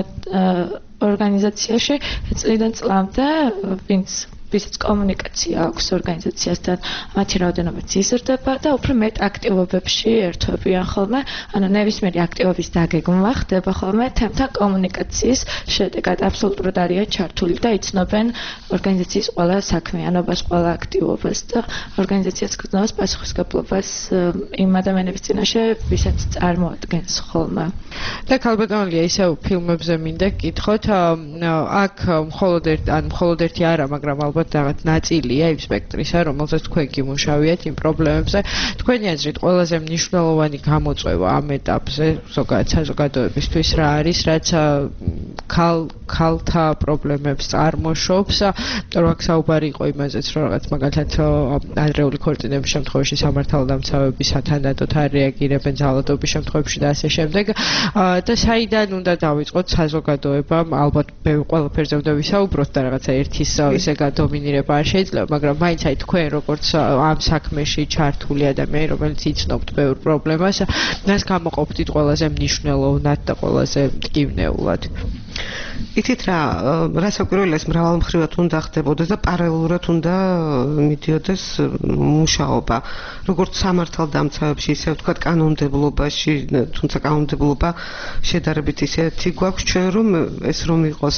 ორგანიზაციაში წლიდან წლამდე ვინც ვისაც კომუნიკაცია აქვს ორგანიზაციასთან, მათი რაოდენობაც იზრდება და უფრო მეტ აქტივობებში ერთვებიან ხოლმე, ანუ ნებისმიერი აქტივობის დაგეგმვა ხდება ხოლმე თემთან კომუნიკაციის შედეგად. აბსოლუტურად არიან ჩართული და იცნობენ ორგანიზაციის ყველა საქმიანობას, ყველა აქტივობას და ორგანიზაციას გრძნობს პასუხისმგებლობას იმ ადამიანების წინაშე, ვისაც წარმოადგენს ხოლმე. და ქალბატონ ლია, ისევ ფილმებზე მინდა გკითხოთ, აქ მხოლოდ ერთ ან მხოლოდ ერთი არა, მაგრამ ალბათ რაღაც ნაწილია იმ სპექტრისა, რომელზეც თქვენ გიმუშავიათ იმ პრობლემებზე. თქვენი აზრით, ყველაზე მნიშვნელოვანი გამოწვევა ამ ეტაპზე ზოგადად საზოგადოებისთვის რა არის, რაც ქალ ქალთა პრობლემებს წარმოშობს? რომ აქ საუბარი იყო იმაზეც, რომ რაღაც მაგალითად ადრეული ქორწინების შემთხვევაში სამართალდამცავები სათანადოდ არ რეაგირებენ ძალადობის შემთხვევებში და ასე შემდეგ. და საიდან უნდა დავიწყოთ საზოგადოებამ, ალბათ ყველაფერზე უნდა ვისაუბროთ და რაღაცა ერთის ესე გადომინირება არ შეიძლება, მაგრამ მაინც აი თქვენ როგორც ამ საქმეში ჩართული ადამიანი, რომელიც იცნობთ ბევრ პრობლემას, მას გამოყოფთ ყველაზე მნიშვნელოვნად და ყველაზე მტკივნეულად. იცით რა, რასაკვირველია, მრავალმხრივად უნდა ხდებოდეს და პარალელურად უნდა მიდიოდეს მუშაობა. როგორც სამართალდამცავებში, ისე ვთქვათ კანონმდებლობაში, თუმცა კანონმდებლობა შედარებით ისეთი გვაქვს ჩვენ, რომ ეს რომ იყოს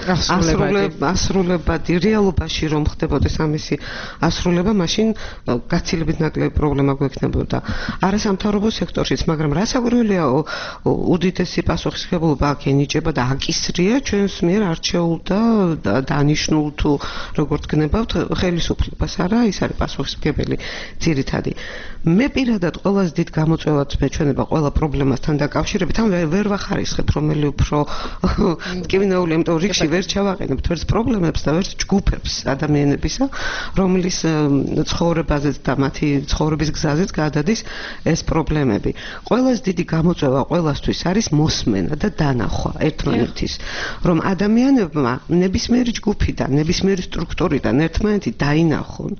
ასრულებადი რეალობაში რომ ხდებოდეს ამისი ასრულება, მაშინ გაცილებით ნაკლები პრობლემა გვექნებოდა. არასამთავრობო სექტორშიც, მაგრამ რასაკვირველია, უდიდესი პასუხისმგებლობა აქ ენიჭება და აკისრია ჩვენს მიერ არჩეულ და დანიშნულ თუ როგორც გნებავთ ხელისუფლებას, არა, ის არის პასუხისმგებელი ძირითადი. მე პირადად ყველაზე დიდ გამოწვევად მეჩვენება ყველა პრობლემასთან დაკავშირებით, ამ ვერ ვახარისხებ რომელი უფრო მტკივნეული, იმიტომ რომ რიგში ვერ ჩავაყენებთ ვერც პრობლემებს და ვერც ჯგუფებს ადამიანებისა, რომლის ცხოვრებაზეც და მათი ცხოვრების გზაზეც გადადის ეს პრობლემები. ყველაზე დიდი გამოწვევა ყველასთვის არის მოსმენა და დანახვა ერთმანეთის, რომ ადამიანებმა ნებისმიერი ჯგუფიდან, ნებისმიერი სტრუქტურიდან ერთმანეთი დაინახონ.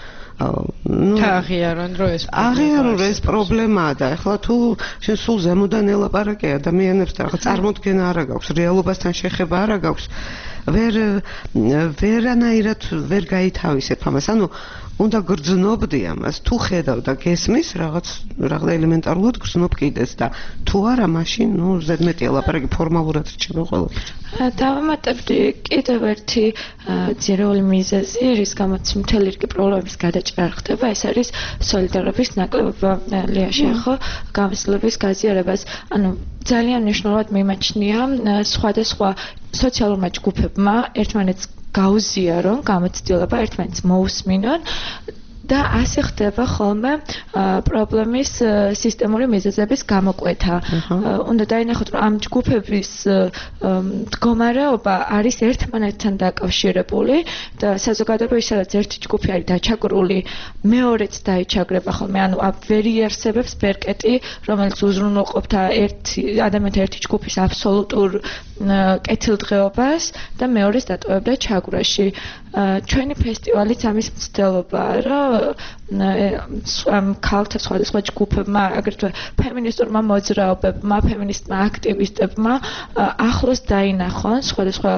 და აღიარონ, რომ ეს აღიარონ, რომ ეს პრობლემაა და ეხლა თუ შენ სულ ზემოდან ელაპარაკე ადამიანებს და რაღაც წარმოდგენა არ აქვს, რეალობასთან შეხება არ აქვს, ვერ ვერანაირად ვერ გაითავისებ ამას. ანუ უნდა გრძნობდი ამას, თუ ხედავ და გესმის რაღაც რაღაც ელემენტარულად გრძნობ კიდეც და თუ არა, მაშინ ნუ ზედმეტი ელაპარაკი ფორმალურად რჩება ყველაფერი. დავამატებდი კიდევ ერთი ძირეული მიზეზი, რის გამოც მთელი რიგი პრობლემების გადაჭრა ხდება, ეს არის სოლიდარობის ნაკლებობა. ლია შეეხო გამოსვლების გაზიარებას, ანუ ძალიან მნიშვნელოვნად მიმაჩნია სხვადასხვა სოციალურმა ჯგუფებმა ერთმანეთს გაუზიარონ გამოცდილება, ერთმანეთს მოусმინონ და ასე ხდება ხოლმე პრობლემის სისტემური მიზეზების გამოკვეთა. უნდა დაინახოთ, რომ ამ ჯგუფების მდგომარეობა არის ერთმანეთთან დაკავშირებული და საზოგადოებაში, სადაც ერთი ჯგუფი არის დაჩაგრული, მეორეც დაიჩაგრება ხოლმე, ანუ ვერ იარსებებს ბერკეტი, რომელიც უზრუნველყოფდა ერთი ადამიანთა ერთი ჯგუფის აბსოლუტურ კეთილდღეობას და მეორეს დატოვებდა ჩაგვრაში. ჩვენი ფესტივალიც ამის მცდელობაა, რომ ამ ქალთა სხვადასხვა ჯგუფებმა, აგრეთვე ფემინისტურმა მოძრაობებმა, ფემინისტმა აქტივისტებმა ახლოს დაინახონ სხვადასხვა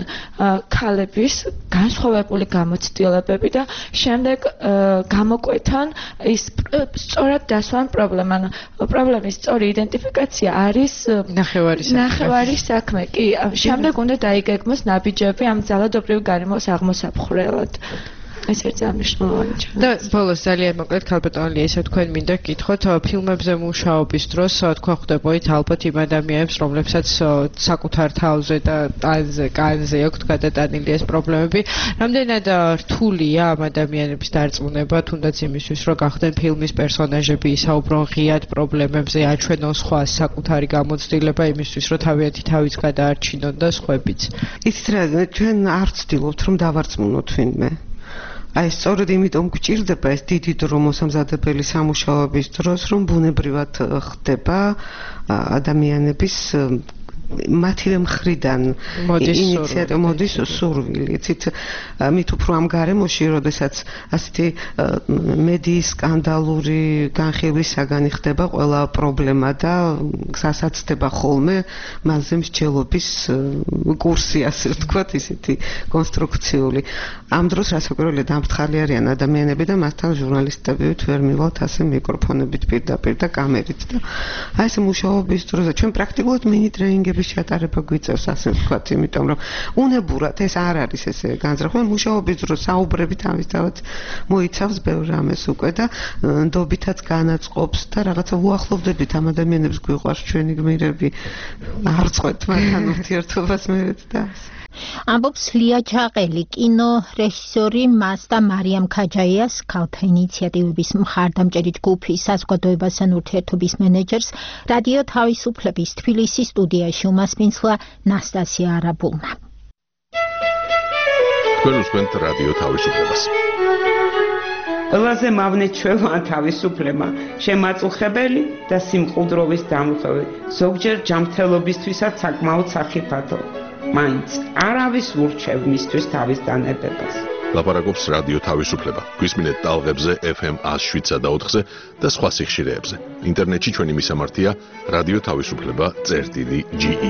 ქალების განსხვავებული გამოცდილებები და შემდეგ გამოკვეთონ ის სწორად დასვან პრობლემა. პრობლემის სწორი იდენტიფიკაცია არის ნახევარი საქმე. ნახევარი საქმე. კი, შემდეგ უნდა დაიგეგმოს ნაბიჯები ამ ძალადობრივ გარემოს აღმოსაფხრელად. ეს ერთ ძალიან მნიშვნელოვანი ჩანს. და ბოლოს ძალიან მოკლედ ქალბატონი ესე თქვენ მინდა გკითხოთ ფილმებზე მუშაობის დროს თქვენ ხვდებოდით ალბათ იმ ადამიანებს რომლებსაც საკუთარ თავზე და ტანზე, კანზე აქვთ გადატანილი ეს პრობლემები. რამდენად რთულია ამ ადამიანების დარწმუნება თუნდაც იმისთვის რომ გახდნენ ფილმის პერსონაჟები, ისაუბრონ ღიად პრობლემებზე, აჩვენონ სხვა საკუთარი გამოცდილება იმისთვის რომ თავიანთი თავიც გადაარჩინონ და სხვაებიც. იცით რა, ჩვენ არ ვცდილობთ რომ დავარწმუნოთ ვინმე. აი სწორედ იმიტომ გვჭირდება ეს დიდი დრო მოსამზადებელი სამუშაოების დროს, რომ ბუნებრივად ხდება ადამიანების მათივე მხრიდან ინიციატივა მოდის სურვილი. იცით, მით უფრო ამ გარემოში, როდესაც ასეთი მედიის სკანდალური განხილვის საგანი ხდება ყველა პრობლემა და გასაცდება ხოლმე მასზე მსჯელობის კურსი, ასე ვთქვათ, ისეთი კონსტრუქციული. ამ დროს რასაკვირველია დამფრთხალი არიან ადამიანები და მასთან ჟურნალისტები ვერ მივალთ ასე მიკროფონებით პირდაპირ და კამერით და აი ეს მუშაობის დროს ჩვენ პრაქტიკულად მინი ტრეინინგები ჩატარება გვიწევს, ასე ვთქვათ, იმიტომ რომ უნებურად ეს არ არის ესე განზრახული მუშაობის დროს საუბრებით ამისთავად მოიცავს ბევრ რამეს უკვე და ნდობითაც განაწყობს და რაღაცა უახლოვდებით ამ ადამიანებს გვიყვარს ჩვენი გმირები არ წყვეთ მათთან ურთიერთობას მერეც და ამბობს ლია ჩაყელი, კინო რეჟისორი მას და მარიამ ქაჯაიას, ქალთა ინიციატივების მხარდამჭერი ჯგუფის საზოგადოებასთან ურთიერთობის მენეჯერს, რადიო თავისუფლების თბილისის სტუდიაში უმასპინძლა ნასტასია არაბულმა. თქვენ უსმენთ რადიო თავისუფლებას. ყველაზე მავნეჩვევა თავისუფლება, შემაწუხებელი და სიმყუდროვის დამღები, ზოგჯერ ჯანმრთელობისთვისაც საკმაოდ სახიფათო. მაინც არავის ურჩევ მისთვის თავის დანებებას. ლაპარაკობს რადიო თავისუფლება. გვისმინეთ ტალღებზე ეფ ემ ათს შვიდსა და ოთხზე და სხვა სიხშირეებზე. ინტერნეტში ჩვენი მისამართია რადიო თავისუფლება წერტილი ჯი ი.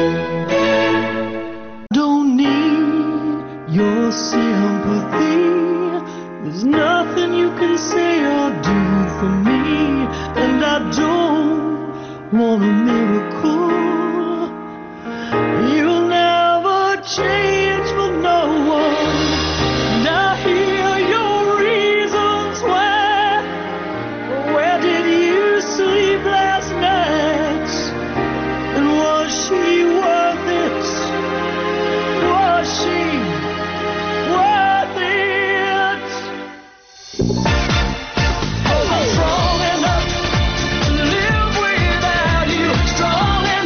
Don't need your sympathy. There's nothing you can say or do for me, and I don't want a miracle. You'll never change for no one. And I hear your reasons why. Where did you sleep last night? And was she worth it? Was she worth it? I'm strong enough to live without you. Strong enough.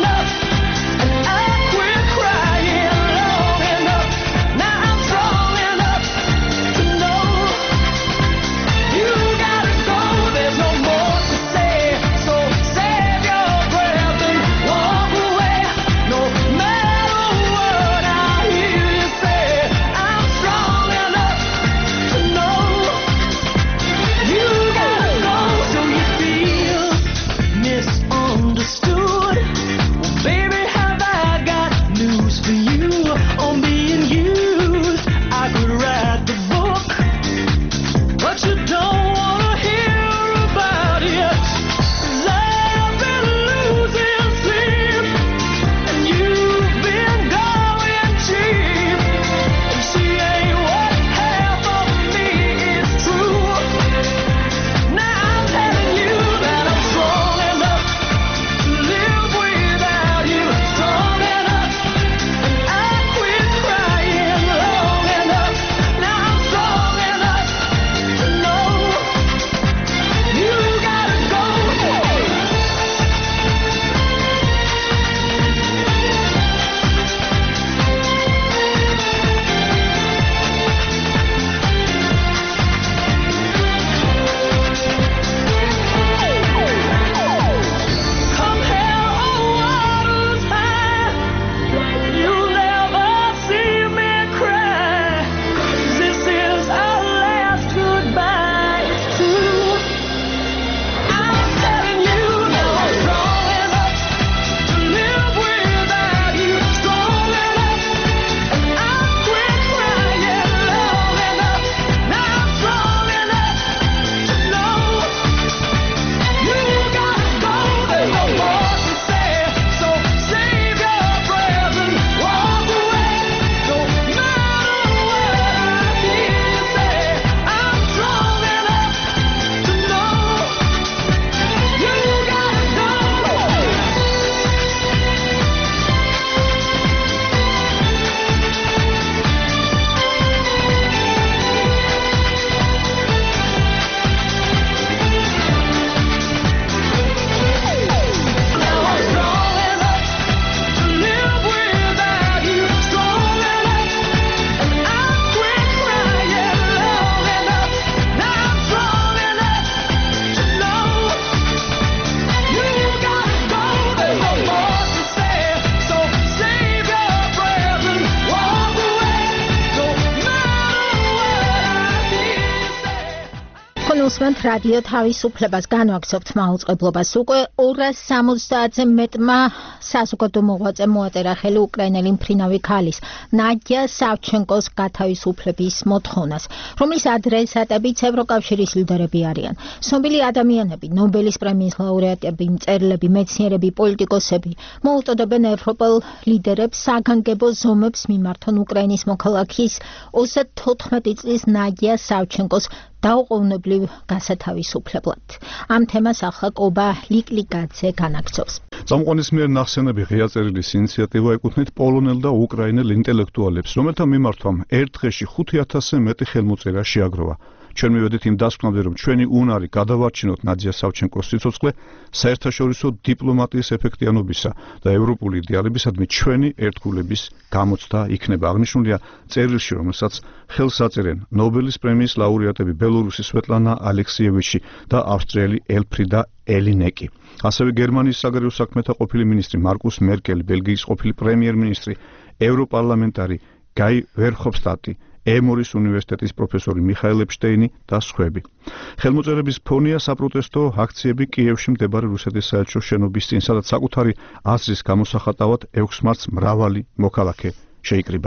გულისხმობთ რადიო თავისუფლებას განვაგრძობთ მაუწყებლობას უკვე ორას სამოცდაათზე მეტმა საზოგადო მოღვაწემ მოაწერა ხელი უკრაინელი მფრინავი ქალის ნადია სავჩენკოს გათავისუფლების მოთხოვნას, რომლის ადრესატებიც ევროკავშირის ლიდერები არიან. ცნობილი ადამიანები, ნობელის პრემიის ლაურეატები, მწერლები, მეცნიერები, პოლიტიკოსები მოუწოდებენ ევროპელ ლიდერებს საგანგებო ზომებს მიმართონ უკრაინის მოქალაქის ოცდათოთხმეტი წლის ნადია სავჩენკოს დაუყოვნებლივ გასათავისუფლებლად. ამ თემას ახლა კობა ლიკლიკაძე განაგრძობს. წამყვანის მიერ ნახსენები ღია წერილის ინიციატივა ეკუთვნით პოლონელ და უკრაინელ ინტელექტუალებს, რომელთა მიმართვამ ერთ დღეში ხუთი ათასზე მეტი ხელმოწერა შეაგროვა. ჩვენ მივედით იმ დასკვნამდე, რომ ჩვენი უნარი გადავარჩინოთ ნადია სავჩენკოს სიცოცხლე საერთაშორისო დიპლომატიის ეფექტიანობისა და ევროპული იდეალებისადმი ჩვენი ერთგულების გამოცდა იქნება. აღნიშნულია წერილში, რომელსაც ხელს აწერენ ნობელის პრემიის ლაურეატები ბელორუსი სვეტლანა ალექსიევიჩი და ავსტრიელი ელფრიდა ელინეკი. ასევე გერმანიის საგარეო საქმეთა ყოფილი მინისტრი მარკუს მერკელი, ბელგიის ყოფილი პრემიერ-მინისტრი, ევროპარლამენტარი გაი ვერჰოფსტატი, ემორის უნივერსიტეტის პროფესორი მიხაილ ეპშტეინი და სხვები. ხელმოწერების ფონია საპროტესტო აქციები კიევში მდებარე რუსეთის საელჩო შენობის წინ, სადაც საკუთარი აზრის გამოსახატავად ექვსი მარტს მრავალი მოქალაქე შეიკრიბა.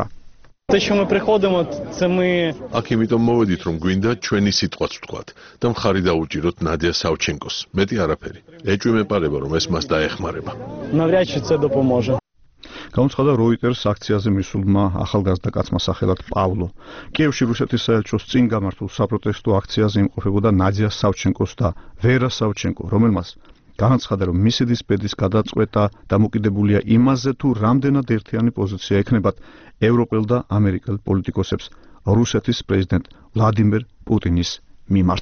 აქ იმიტომ მოვედით, რომ გვინდა ჩვენი სიტყვაც ვთქვათ და მხარი დაუჭიროთ ნადია სავჩენკოს. მეტი არაფერი. ეჭვი მეპარება, რომ ეს მას დაეხმარება. გაუცხადა როიტერს აქციაზე მისულმა ახალგაზრდა კაცმა სახელად პავლო. კიევში რუსეთის საელჩოს წინ გამართულ საპროტესტო აქციაზე იმყოფებოდა ნადია სავჩენკოს და ვერა სავჩენკო, რომელმაც განაცხადა, რომ მისი დისპედის გადაწყვეტა დამოკიდებულია იმაზე, თუ რამდენად ერთიანი პოზიცია ექნებათ ევროპელ და ამერიკელ პოლიტიკოსებს რუსეთის პრეზიდენტ ვლადიმერ პუტინის მიმართ.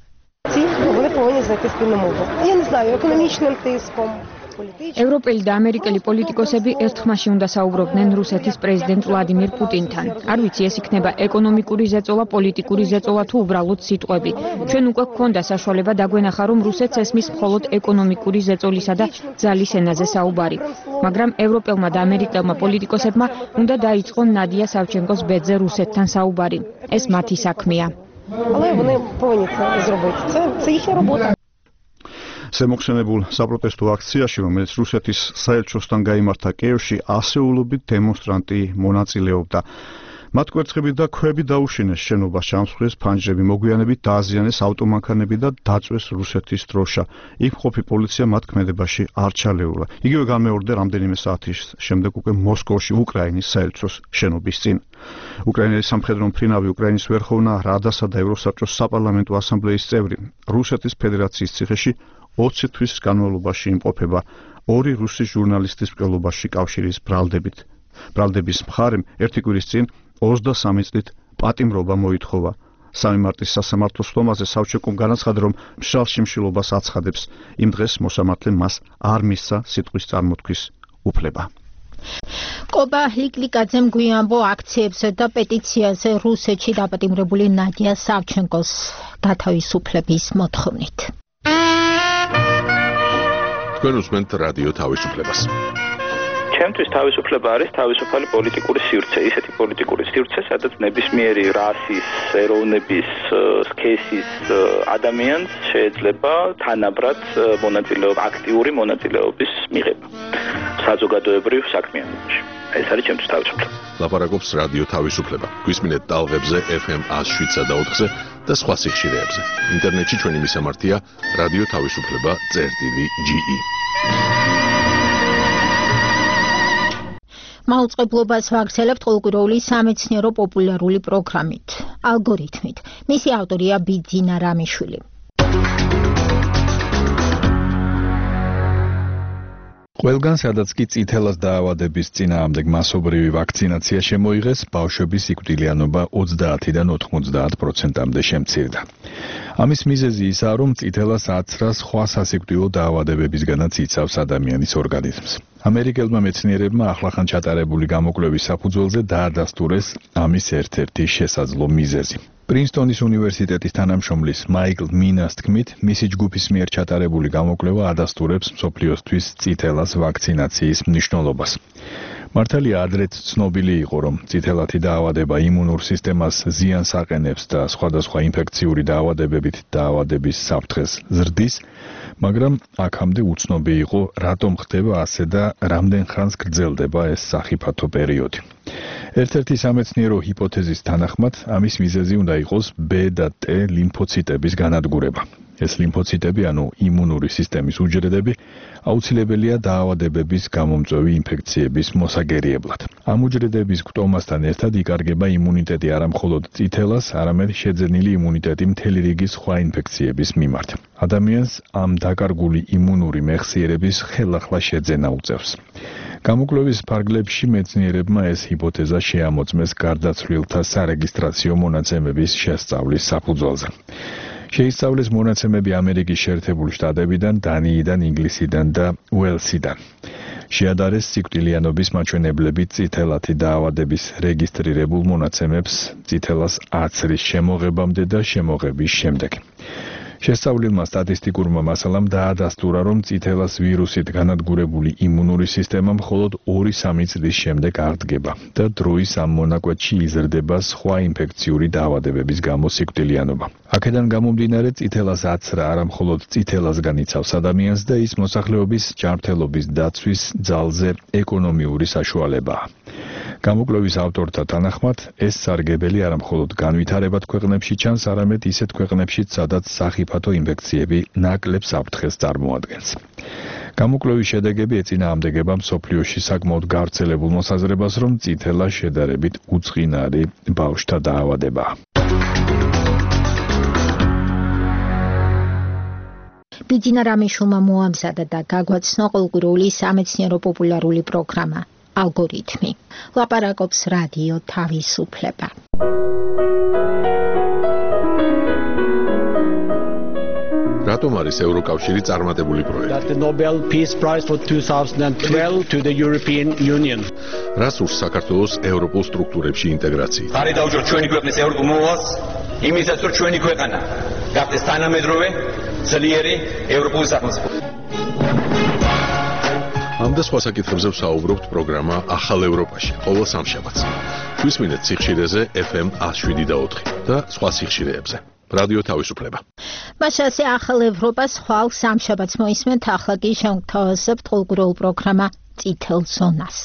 ევროპელი და ამერიკელი პოლიტიკოსები ერთხმაში უნდა საუბრობდნენ რუსეთის პრეზიდენტ ვლადიმირ პუტინთან. არ ვიცი, ეს იქნება ეკონომიკური ზეწოლა, პოლიტიკური ზეწოლა თუ უბრალოდ სიტყვები. ჩვენ უკვე გვქონდა საშუალება დაგვენახა, რომ რუსეთს ესმის მხოლოდ ეკონომიკური ზეწოლისა და ძალის ენაზე საუბარი. მაგრამ ევროპელმა და ამერიკელმა პოლიტიკოსებმა უნდა დაიწყონ ნადია სავჩენკოს ბედზე რუსეთთან საუბარი. ეს მათი საქმეა. შემოხსენებულ საპროტესტო აქციაში, რომელიც რუსეთის საელჩოსთან გაიმართა კიევში, ასეულობით დემონსტრანტი მონაწილეობდა. მათ კვერცხებით და ქვები დაუშინეს შენობას, ჩამსხვრიეს ფანჯრები, მოგვიანებით დააზიანეს ავტომანქანები და დაწვეს რუსეთის დროშა. იქ მყოფი პოლიცია მათ ქმედებაში არ ჩალეულა. იგივე განმეორდა რამდენიმე საათის შემდეგ უკვე მოსკოვში, უკრაინის საელჩოს შენობის წინ. უკრაინელი სამხედრო მფრინავი, უკრაინის ვერხოვნა რადასა და ევროსაბჭოს საპარლამენტო ასამბლეის წევრი, რუსეთის ფედერაციის ციხეში ოცი თვის განმავლობაში იმყოფება ორი რუსი ჟურნალისტის მკვლელობაში კავშირის ბრალდებით. ბრალდების მხარემ ერთი კვირის წინ ოცდასამი წლით პატიმრობა მოითხოვა. სამი მარტის სასამართლო სხდომაზე სავჩენკომ განაცხადა, რომ მშრალ შიმშილობას აცხადებს. იმ დღეს მოსამართლემ მას არ მისცა სიტყვის წარმოთქმის უფლება. კობა ლიკლიკაძემ გვიანბო აქციებზე და პეტიციაზე რუსეთში დაპატიმრებული ნადია სავჩენკოს გათავისუფლების მოთხოვნით. თქვენ უსმენთ რადიო თავისუფლებას. ჩემთვის თავისუფლება არის თავისუფალი პოლიტიკური სივრცე, ისეთი პოლიტიკური სივრცე, სადაც ნებისმიერი რასის, ეროვნების, სქესის ადამიანს შეიძლება თანაბრად მონაწილეობა, აქტიური მონაწილეობის მიღება საზოგადოებრივ საქმიანობაში. ეს არის ჩემთვის თავისუფლება. ლაპარაკობს რადიო თავისუფლება. გვისმინეთ ტალღებზე ეფ ემ ას შვიდსა და ოთხზე და სხვა სიხშირეებზე. ინტერნეტში ჩვენი მისამართია რადიო თავისუფლება წერტილი ჯი ი. მაუწყებლობას ვაგრძელებთ ყოველკვირეული სამეცნიერო პოპულარული პროგრამით, ალგორითმით. მისი ავტორია ბიძინა რამიშვილი. ყველგან, სადაც კი წითელას დაავადების წინააღმდეგ მასობრივი ვაქცინაცია შემოიღეს, ბავშვების სიკვდილიანობა ოცდაათიდან ოთხმოცდაათ პროცენტამდე შემცირდა. ამის მიზეზი ისაა, რომ წითელას აცრა სხვა სასიკვდილო დაავადებებისგანაც იცავს ადამიანის ორგანიზმს. ამერიკელმა მეცნიერებმა ახლახან ჩატარებული გამოკვლევის საფუძველზე დაადასტურეს ამის ერთ-ერთი შესაძლო მიზეზი. პრინსტონის უნივერსიტეტის თანამშრომლის მაიკლ მინას თქმით, მისი ჯგუფის მიერ ჩატარებული გამოკვლევა ადასტურებს მსოფლიოსთვის წითელას ვაქცინაციის მნიშვნელობას. მართალია ადრეც ცნობილი იყო, რომ წითელათი დაავადება იმუნურ სისტემას ზიანს აყენებს და სხვადასხვა ინფექციური დაავადებებით დაავადების საფრთხეს ზრდის, მაგრამ აქამდე უცნობი იყო, რატომ ხდება ასე და რამდენ ხანს გრძელდება ეს სახიფათო პერიოდი. ერთ-ერთი სამეცნიერო ჰიპოთეზის თანახმად, ამის მიზეზი უნდა იყოს B და T ლიმფოციტების განადგურება. ეს ლიმფოციტები, ანუ იმუნური სისტემის უჯრედები, აუცილებელია დაავადებების გამომწვევი ინფექციების მოსაგერიებლად. ამ უჯრედების გვტომასთან ერთად იკარგება იმუნიტეტი არა მხოლოდ წითელას, არამედ შეძენილი იმუნიტეტი მთელი რიგი სხვა ინფექციების მიმართ. ადამიანს ამ დაკარგული იმუნური მეხსიერების ხელახლა შეძენა უწევს. გამოკვლევის ფარგლებში მეცნიერებმა ეს ჰიპოთეზა შეამოწმეს გარდაცვლილთა სარეგისტრაციო მონაცემების შესწავლის საფუძველზე. შეისწავლეს მონაცემები ამერიკის შეერთებული შტატებიდან, დანიიდან, ინგლისიდან და უელსიდან. შეადარეს სიკვდილიანობის მაჩვენებლები წითელათი დაავადების რეგისტრირებულ მონაცემებს წითელას აცრის შემოღებამდე და შემოღების შემდეგ. შესწავლილმა სტატისტიკურმა მასალამ დაადასტურა, რომ წითელას ვირუსით განადგურებული იმუნური სისტემა მხოლოდ ორი-სამი წლის შემდეგ აღდგება და დროის ამ მონაკვეთში იზრდება სხვა ინფექციური დაავადებების გამო სიკვდილიანობა. აქედან გამომდინარე, წითელას აცრა არა მხოლოდ წითელასგან იცავს ადამიანს და ის მოსახლეობის ჯანმრთელობის დაცვის ძალზე ეკონომიური საშუალებაა. გამოკვლევის ავტორთა თანახმად, ეს სარგებელი არა მხოლოდ განვითარებად ქვეყნებში ჩანს, არამედ ისეთ ქვეყნებშიც, სადაც სახიფათო ინფექციები ნაკლებ საფრთხეს წარმოადგენს. გამოკვლევის შედეგები ეწინააღმდეგება მსოფლიოში საკმაოდ გავრცელებულ მოსაზრებას, რომ წითელა შედარებით უწყინარი ბავშვთა დაავადებაა. ბიძინა რამიშულმა მოამზადა და გაგვაცნო ყოველკვირეული სამეცნიერო პოპულარული პროგრამა ალგორითმი. ლაპარაკობს რადიო თავისუფლება. რატომ არის ევროკავშირი წარმატებული პროექტი? The Nobel Peace Prize for twenty twelve to the European Union. რას ურს საქართველოს ევროპულ სტრუქტურებში ინტეგრაცია? ხარი დაუჭიროთ ჩვენი ქვეყნის ევროპულ მოვალს, იმისაც რომ ჩვენი ქვეყანა გახდეს თანამედროვე, ძლიერი ევროპული სახელმწიფო. ამ და სხვა საკითხებზე ვსაუბრობთ პროგრამა ახალ ევროპაში, ყოველ სამშაბათს. გვისმინეთ სიხშირეზე F M one oh seven და ოთხი და სხვა სიხშირეებზე. რადიო თავისუფლება. მასაზე ახალ ევროპას ხვალ სამშაბათს მოისმენთ, ახლა კი შევთავაზებთ ყოველკვირეულ პროგრამა წითელ ზონას.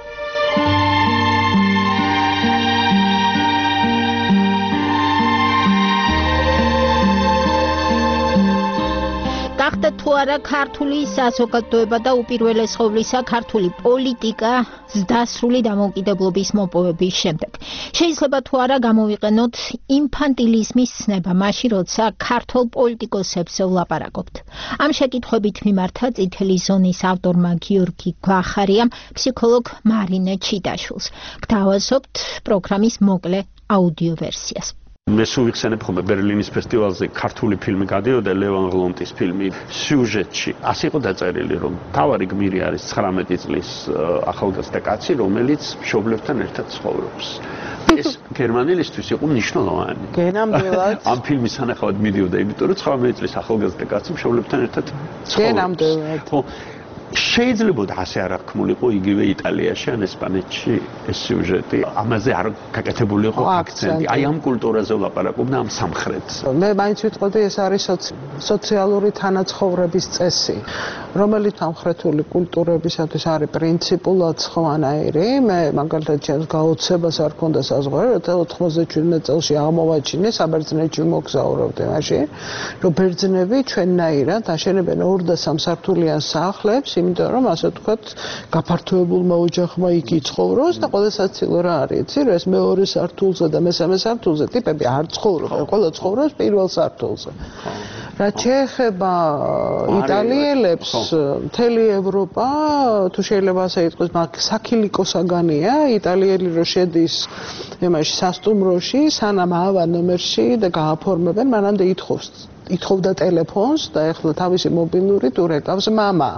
გახდა თუ არა ქართული საზოგადოება და უპირველეს ყოვლისა ქართული პოლიტიკა ზდასრული დამოუკიდებლობის მოპოვების შემდეგ. შეიძლება თუ არა გამოვიყენოთ ინფანტილიზმის ცნება მაშინ, როცა ქართულ პოლიტიკოსებზე ვლაპარაკობთ. ამ შეკითხვებით მიმართა წითელი ზონის ავტორმა გიორგი გვახარიამ ფსიქოლოგ მარინე ჩიდაშვილს. გთავაზობთ პროგრამის მოკლე აუდიო ვერსიას. მე სუვიხსენებ ხოლმე ბერლინის ფესტივალზე ქართული ფილმი გადიოდა, ლევან ღლონტის ფილმი. სიუჟეტში ასე იყო დაწერილი, რომ თავარი გმირი არის ცხრამეტი წლის ახალგაზრდა კაცი, რომელიც მშობლებთან ერთად ცხოვრობს. ეს გერმანელისთვის იყო მნიშვნელოვანი. გენამდვილად ამ ფილმის სანახავად მიდიოდა, იმიტომ რომ ცხრამეტი წლის ახალგაზრდა კაცი მშობლებთან ერთად ცხოვრობს. გენამდვილად. ხო, შეიძლება ასე არ აღქმულიყო იგივე იტალიაში ან ესპანეთში ეს სიუჟეტი, ამაზე არ გაკეთებული იყო აქცენტი. აი ამ კულტურაზე ვლაპარაკობ და ამ სამხრეთს. მე მაინც ვიტყოდი, ეს არის სოციალური თანაცხოვრების წესი, რომელიც სამხრეთული კულტურებისათვის არის პრინციპულად სხვანაირი. მე მაგალითად ჩემს გაოცებას არ ქონდა საზღვარი, როცა ოთხმოცდაშვიდმეტ წელში აღმოვაჩინე საბერძნეთში მოგზაურობდი მაშინ, რომ ბერძნები ჩვენნაირად აშენებენ ორ და სამსართულიან სახლებს, იმიტომ რომ ასე ვთქვათ, გაფართოებულმა ოჯახმა იქ იცხოვროს და ყველა საცილო რა არის, იცი, რომ ეს მეორე სართულზე და მესამე სართულზე ტიპები არ ცხოვრობენ, ყველა ცხოვრობს პირველ სართულზე. რაც შეეხება იტალიელებს, მთელი ევროპა, თუ შეიძლება ასე იტყოს, საქილიკო საგანია, იტალიელი რო შედის იმაში სასტუმროში, სანამ ავა ნომერში და გააფორმებენ, მანამდე ითხოვს ითხოვდა ტელეფონს და ეხლა თავისი მობილური თუ რეკავს მამა.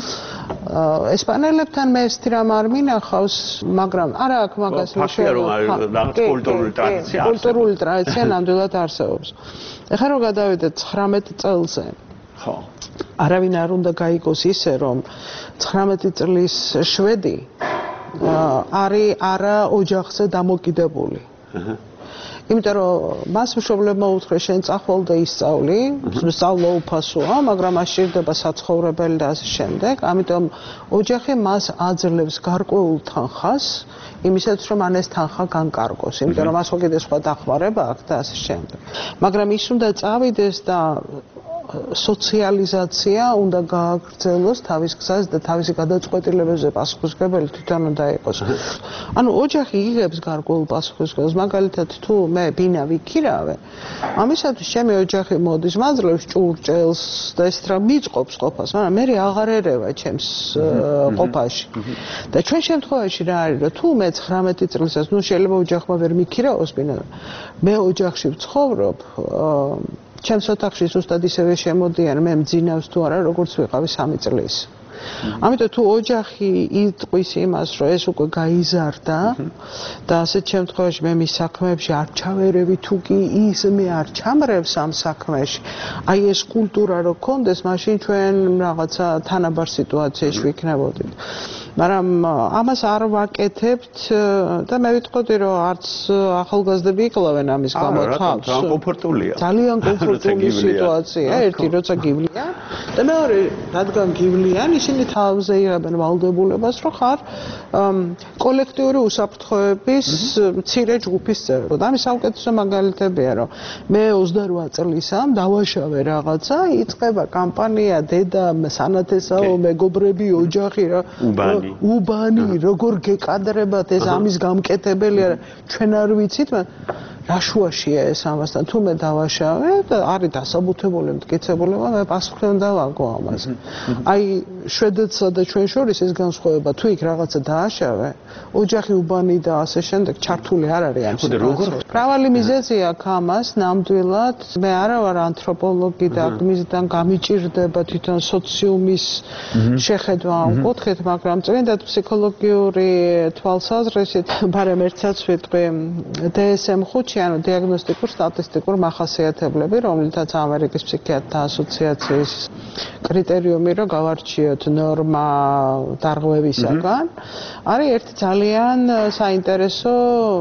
ესპანელებთან მე ეს რამ არ მინახავს, მაგრამ არა აქ მაგას რაღაც კულტურული ტრადიცია არსებობს. კულტურული ტრადიცია ნამდვილად არსებობს. ეხლა რომ გადავიდეთ ცხრამეტ წელზე. ხო. არავინ არ უნდა გაიგოს ისე, რომ ცხრამეტი წლის შვედი არის არა ოჯახზე დამოკიდებული. აჰა. იმიტომ რომ მას მშობლებმა უთხრეს შენ წახვალ და ისწავლი, სწავლა უფასოა, მაგრამ მას სჭირდება საცხოვრებელი და ასე შემდეგ, ამიტომ ოჯახი მას აძლევს გარკვეულ თანხას, იმისაც რომ ან ეს თანხა განკარგოს, იმიტომ რომ მას კიდე სხვა დახმარება აქვს და ასე შემდეგ. მაგრამ ის უნდა წავიდეს და სოციალიზაცია უნდა გააგრძელოს თავის გზას და თავისი გადაწყვეტილებებზე პასუხისმგებელი თვითონ უნდა იყოს. ანუ ოჯახი იღებს გარკვეულ პასუხისმგებლობას, მაგალითად თუ მე ბინა ვიქირავე, ამისათვის ჩემი ოჯახი მოდის, მაძლევს ჭურჭელს და ეს რა მიწყობს ყოფას, მაგრამ მე აღარ ერევა ჩემს ყოფაში. და ჩვენ შემთხვევაში რა არის, რომ თუ მე ცხრამეტი წლისას, ნუ შეიძლება ოჯახმა ვერ მიქირავოს ბინა, მე ოჯახში ვცხოვრობ, ჩემს ოთახში ზუსტად ისევე შემოდიან მე მძინავს თუ არა როგორც ვიყავი სამი წლის. ამიტომ თუ ოჯახი იტყვის იმას რომ ეს უკვე გაიზარდა და ასეთ შემთხვევაში მე მის საქმეებში არ ჩავერევი თუ კი ის მე არ ჩამრევს ამ საქმეში აი ეს კულტურა რო კონდეს მაშინ ჩვენ რაღაცა თანაბარ სიტუაციაში ვიქნებოდით. მაგრამ ამას არ ვაკეთებთ და მე ვიტყოდი რომ არც ახალგაზრდები იკლავენ ამის გამო თავს. ძალიან კომფორტულია. ძალიან კომფორტული სიტუაცია, ერთი როცა გივლიან და მეორე რადგან გივლიან, ისინი თავზე იღებენ ვალდებულებას, რომ ხარ კოლექტიური უსაფრთხოების მცირე ჯგუფის წევრი. და ამის საუკეთესო მაგალითებია, რომ მე ოცდარვა წლისამ დავაშავე რაღაცა, იწყება კამპანია დედა, სანათესაო, მეგობრები, ოჯახი რა უბანი როგორ გეკადრებათ ეს ამის გამკეთებელია ჩვენ არ ვიცით რა შუაშია ეს ამასთან თუ მე დავაშავე და არის დასაბუთებული მტკიცებულება მე პასუხი უნდა ვაგო ამაზე აი შვედეთსა და ჩვენ შორის ეს განსხვავება თუ იქ რაღაცა დააშავე ოჯახი უბანი და ასე შემდეგ ჩართული არ არის ამ სიტუაციაში მრავალი მიზეზია აქ ამას ნამდვილად მე არა ვარ ანთროპოლოგი და მისდან გამიჭირდება თვითონ სოციუმის შეხედვა ამ კუთხით მაგრამ წმინდად ფსიქოლოგიური თვალსაზრისით ბარემ ერთსაც ვიტყვი დე ეს ემ ხუთი ანუ დიაგნოსტიკურ სტატისტიკურ მახასიათებლები, რომლითაც ამერიკის ფსიქიატრთა ასოციაციის კრიტერიუმი რო გავარჩიოთ ნორმა დარღვევისაგან, არის ერთი ძალიან საინტერესო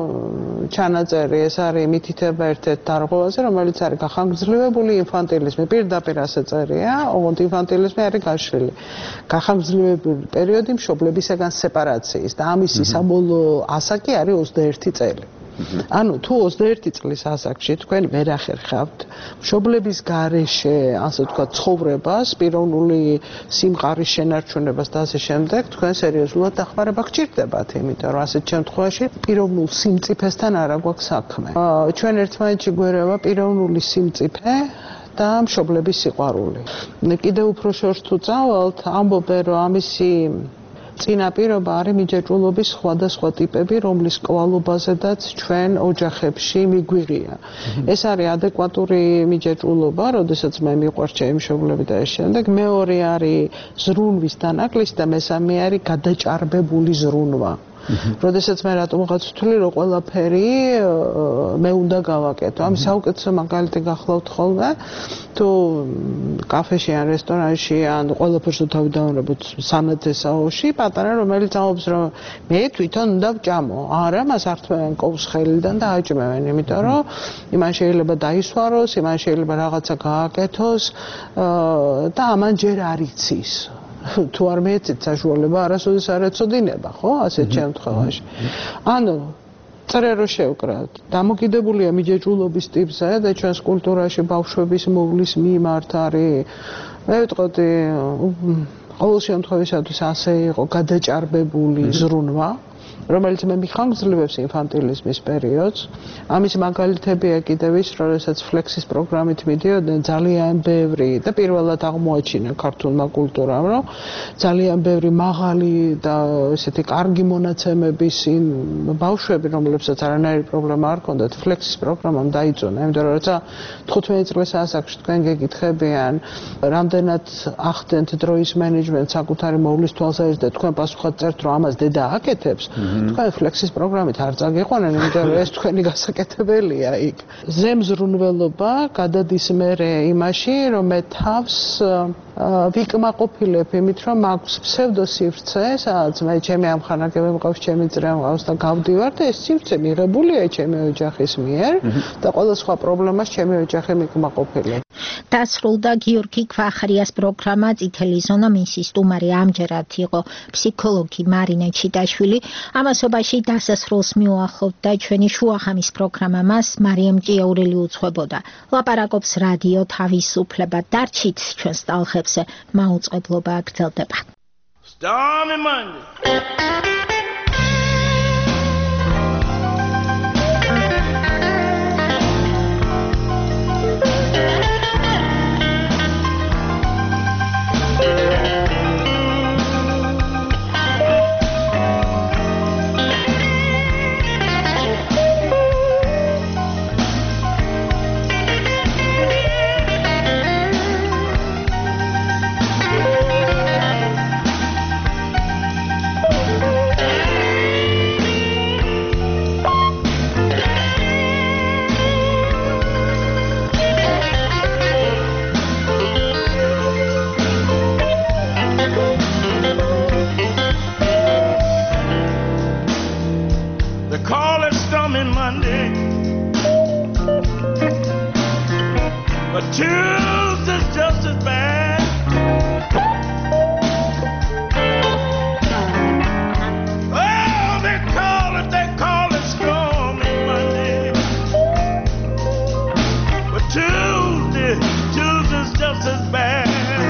ჩანაწერი, ეს არის მითითება ერთ-ერთ დარღვევაზე, რომელიც არის გახანგრძლივებული ინფანტილიზმი. პირდაპირ ასე წერია, ოღონდ ინფანტილიზმი არის გაშლილი. გახანგრძლივებული პერიოდი მშობლებისაგან სეპარაციის და ამისი საბოლოო ასაკი არის ოცდაერთი წელი. ანუ თუ ოცდაერთი წლის ასაკში თქვენ ვერ ახერხავთ მშობლების გარეშე ასე ვთქვათ ცხოვრებას, პიროვნული სიმყარის შენარჩუნებას და ასე შემდეგ, თქვენ სერიოზულად დახმარება გჭირდებათ, იმიტომ რომ ასეთ შემთხვევაში პიროვნულ სიმწიფესთან არ აქვს საქმე. ჩვენ ერთმანეთში გვერევა პიროვნული სიმწიფე და მშობლების სიყვარული. კიდევ უფრო შორს თუ წავალთ, ამბობენ რომ ამისი წინაპირობა არის მიჯაჭვულობის სხვადასხვა ტიპები, რომლის კვალობაზედაც ჩვენ ოჯახებში მიგვიღია. ეს არის ადეკვატური მიჯაჭვულობა, როდესაც მე მიყვარს ჩემი მშობლები და ეს შემდეგ. მეორე არის ზრუნვის დანაკლისი და მესამე არის გადაჭარბებული ზრუნვა. როდესაც მე რატომ ვიღაც ვთვლი, რომ ყველაფერი მე უნდა გავაკეთო. ამ საუკეთესო მაგალითი გახლავთ ხოლმე, თუ კაფეში ან რესტორანში ან ყველაფერს თავი დავუნებოთ სანათესაოში, პატარა რომელიც ამბობს, რომ მე თვითონ უნდა ვჭამო. არა, მას ართმევენ კობს ხელიდან და აჭმევენ, იმიტომ რომ იმან შეიძლება დაისვაროს, იმან შეიძლება რაღაცა გააკეთოს და ამან ჯერ არ იცის. თუ არ მეეცეთ საშუალება არასოდეს არ ეცოდინება, ხო, ასეთ შემთხვევაში. ანუ წერე რო შევკრათ, დამოკიდებულია მიჯაჭვულობის ტიპზე და ჩვენს კულტურაში ბავშვების მოვლის მიმართ არის, მე ვიტყოდი, ყოველ შემთხვევაში ასე იყო გადაჭარბებული ზრუნვა. რომელიც მე მიხანგრძლივებს ინფანტილიზმის პერიოდს. ამის მაგალითებია კიდევ ის, როდესაც ფლექსის პროგრამით მიდიოდნენ ძალიან ბევრი და პირველად აღმოაჩინა ქართულმა კულტურამ, რომ ძალიან ბევრი მაღალი და ესეთი კარგი მონაცემების ბავშვები, რომლებსაც არანაირი პრობლემა არ ჰქონდათ, ფლექსის პროგრამამ დაიწუნა, იმიტომ რომ როცა თხუთმეტი წლის ასაკში თქვენ გეკითხებიან, რამდენად ახდენთ დროის მენეჯმენტს საკუთარი მოვლის თვალსაზრისით და თქვენ პასუხად წერთ, რომ ამას დედა აკეთებს, თქვენ ფლექსის პროგრამით არ წაგიყვანენ, იმიტომ რომ ეს თქვენი გასაკეთებელია იქ. ზემზრუნველობა გადადის მერე იმაში, რომ მე თავს ვიკმაყოფილებ იმით, რომ მაქვს ფსევდოსივრცე, სადაც მე ჩემი ამხანაგები მყავს, ჩემი წრე მყავს და გავდივარ და ეს სივრცე მიღებულია ჩემი ოჯახის მიერ და ყველა სხვა პრობლემას ჩემი ოჯახი მიკმაყოფილებს. დასრულდა გიორგი ქვახრიას პროგრამა წითელი ზონა, მისი სტუმარი ამჯერად იყო ფსიქოლოგი მარინე ჩიტაშვილი. ამასობაში დასასრულს მიუახლოვდა ჩვენი შუახამის პროგრამა, მას მარიამ ჭიაურელი უძღვებოდა. ლაპარაკობს რადიო თავისუფლება. დარჩით ჩვენს ტალღებზე, მაუწყებლობა გრძელდება. Stormy Monday. Tuesday's just as bad. Oh, they call it, they call it stormy Monday. But Tuesday, Tuesday's just as bad.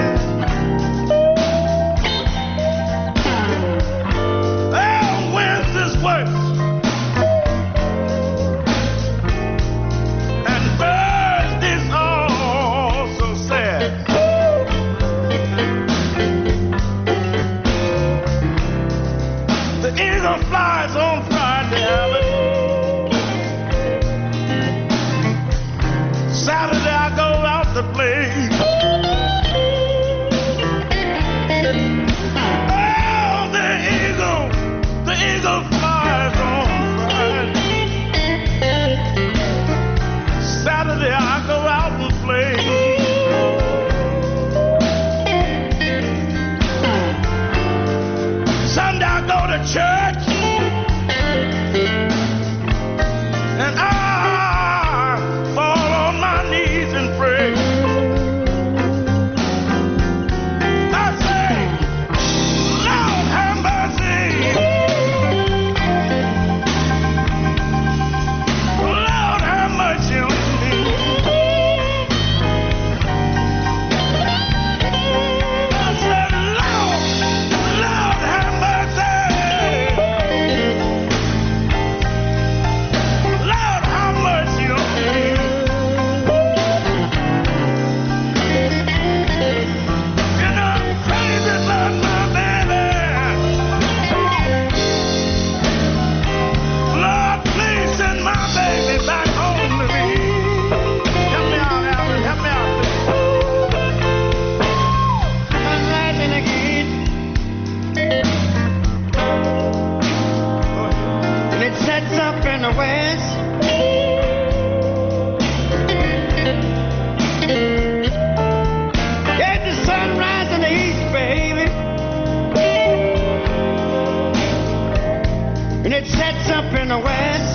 Oh, Wednesday's worse. And Thursday's all so sad. The eagle flies on Friday, Alan. Saturday I go out to play. Oh, the eagle, the eagle flies on Friday. Saturday I go out and play. Sunday I go to church, and I fall on my knees and pray. I say, Lord have mercy. Lord have mercy on me. I said, Lord, Lord have mercy. Lord have mercy on me. You know I'm crazy about my baby. Lord, please send my baby back home to me. Help me out, Alan. Help me out. I'm rising again. And it sets up in the west. Get the sunrise in the east, baby. And it sets up in the west.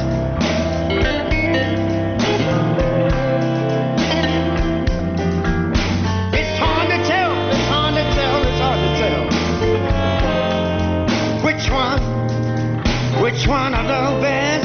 It's hard to tell, it's hard to tell, it's hard to tell. Which one, which one I love best?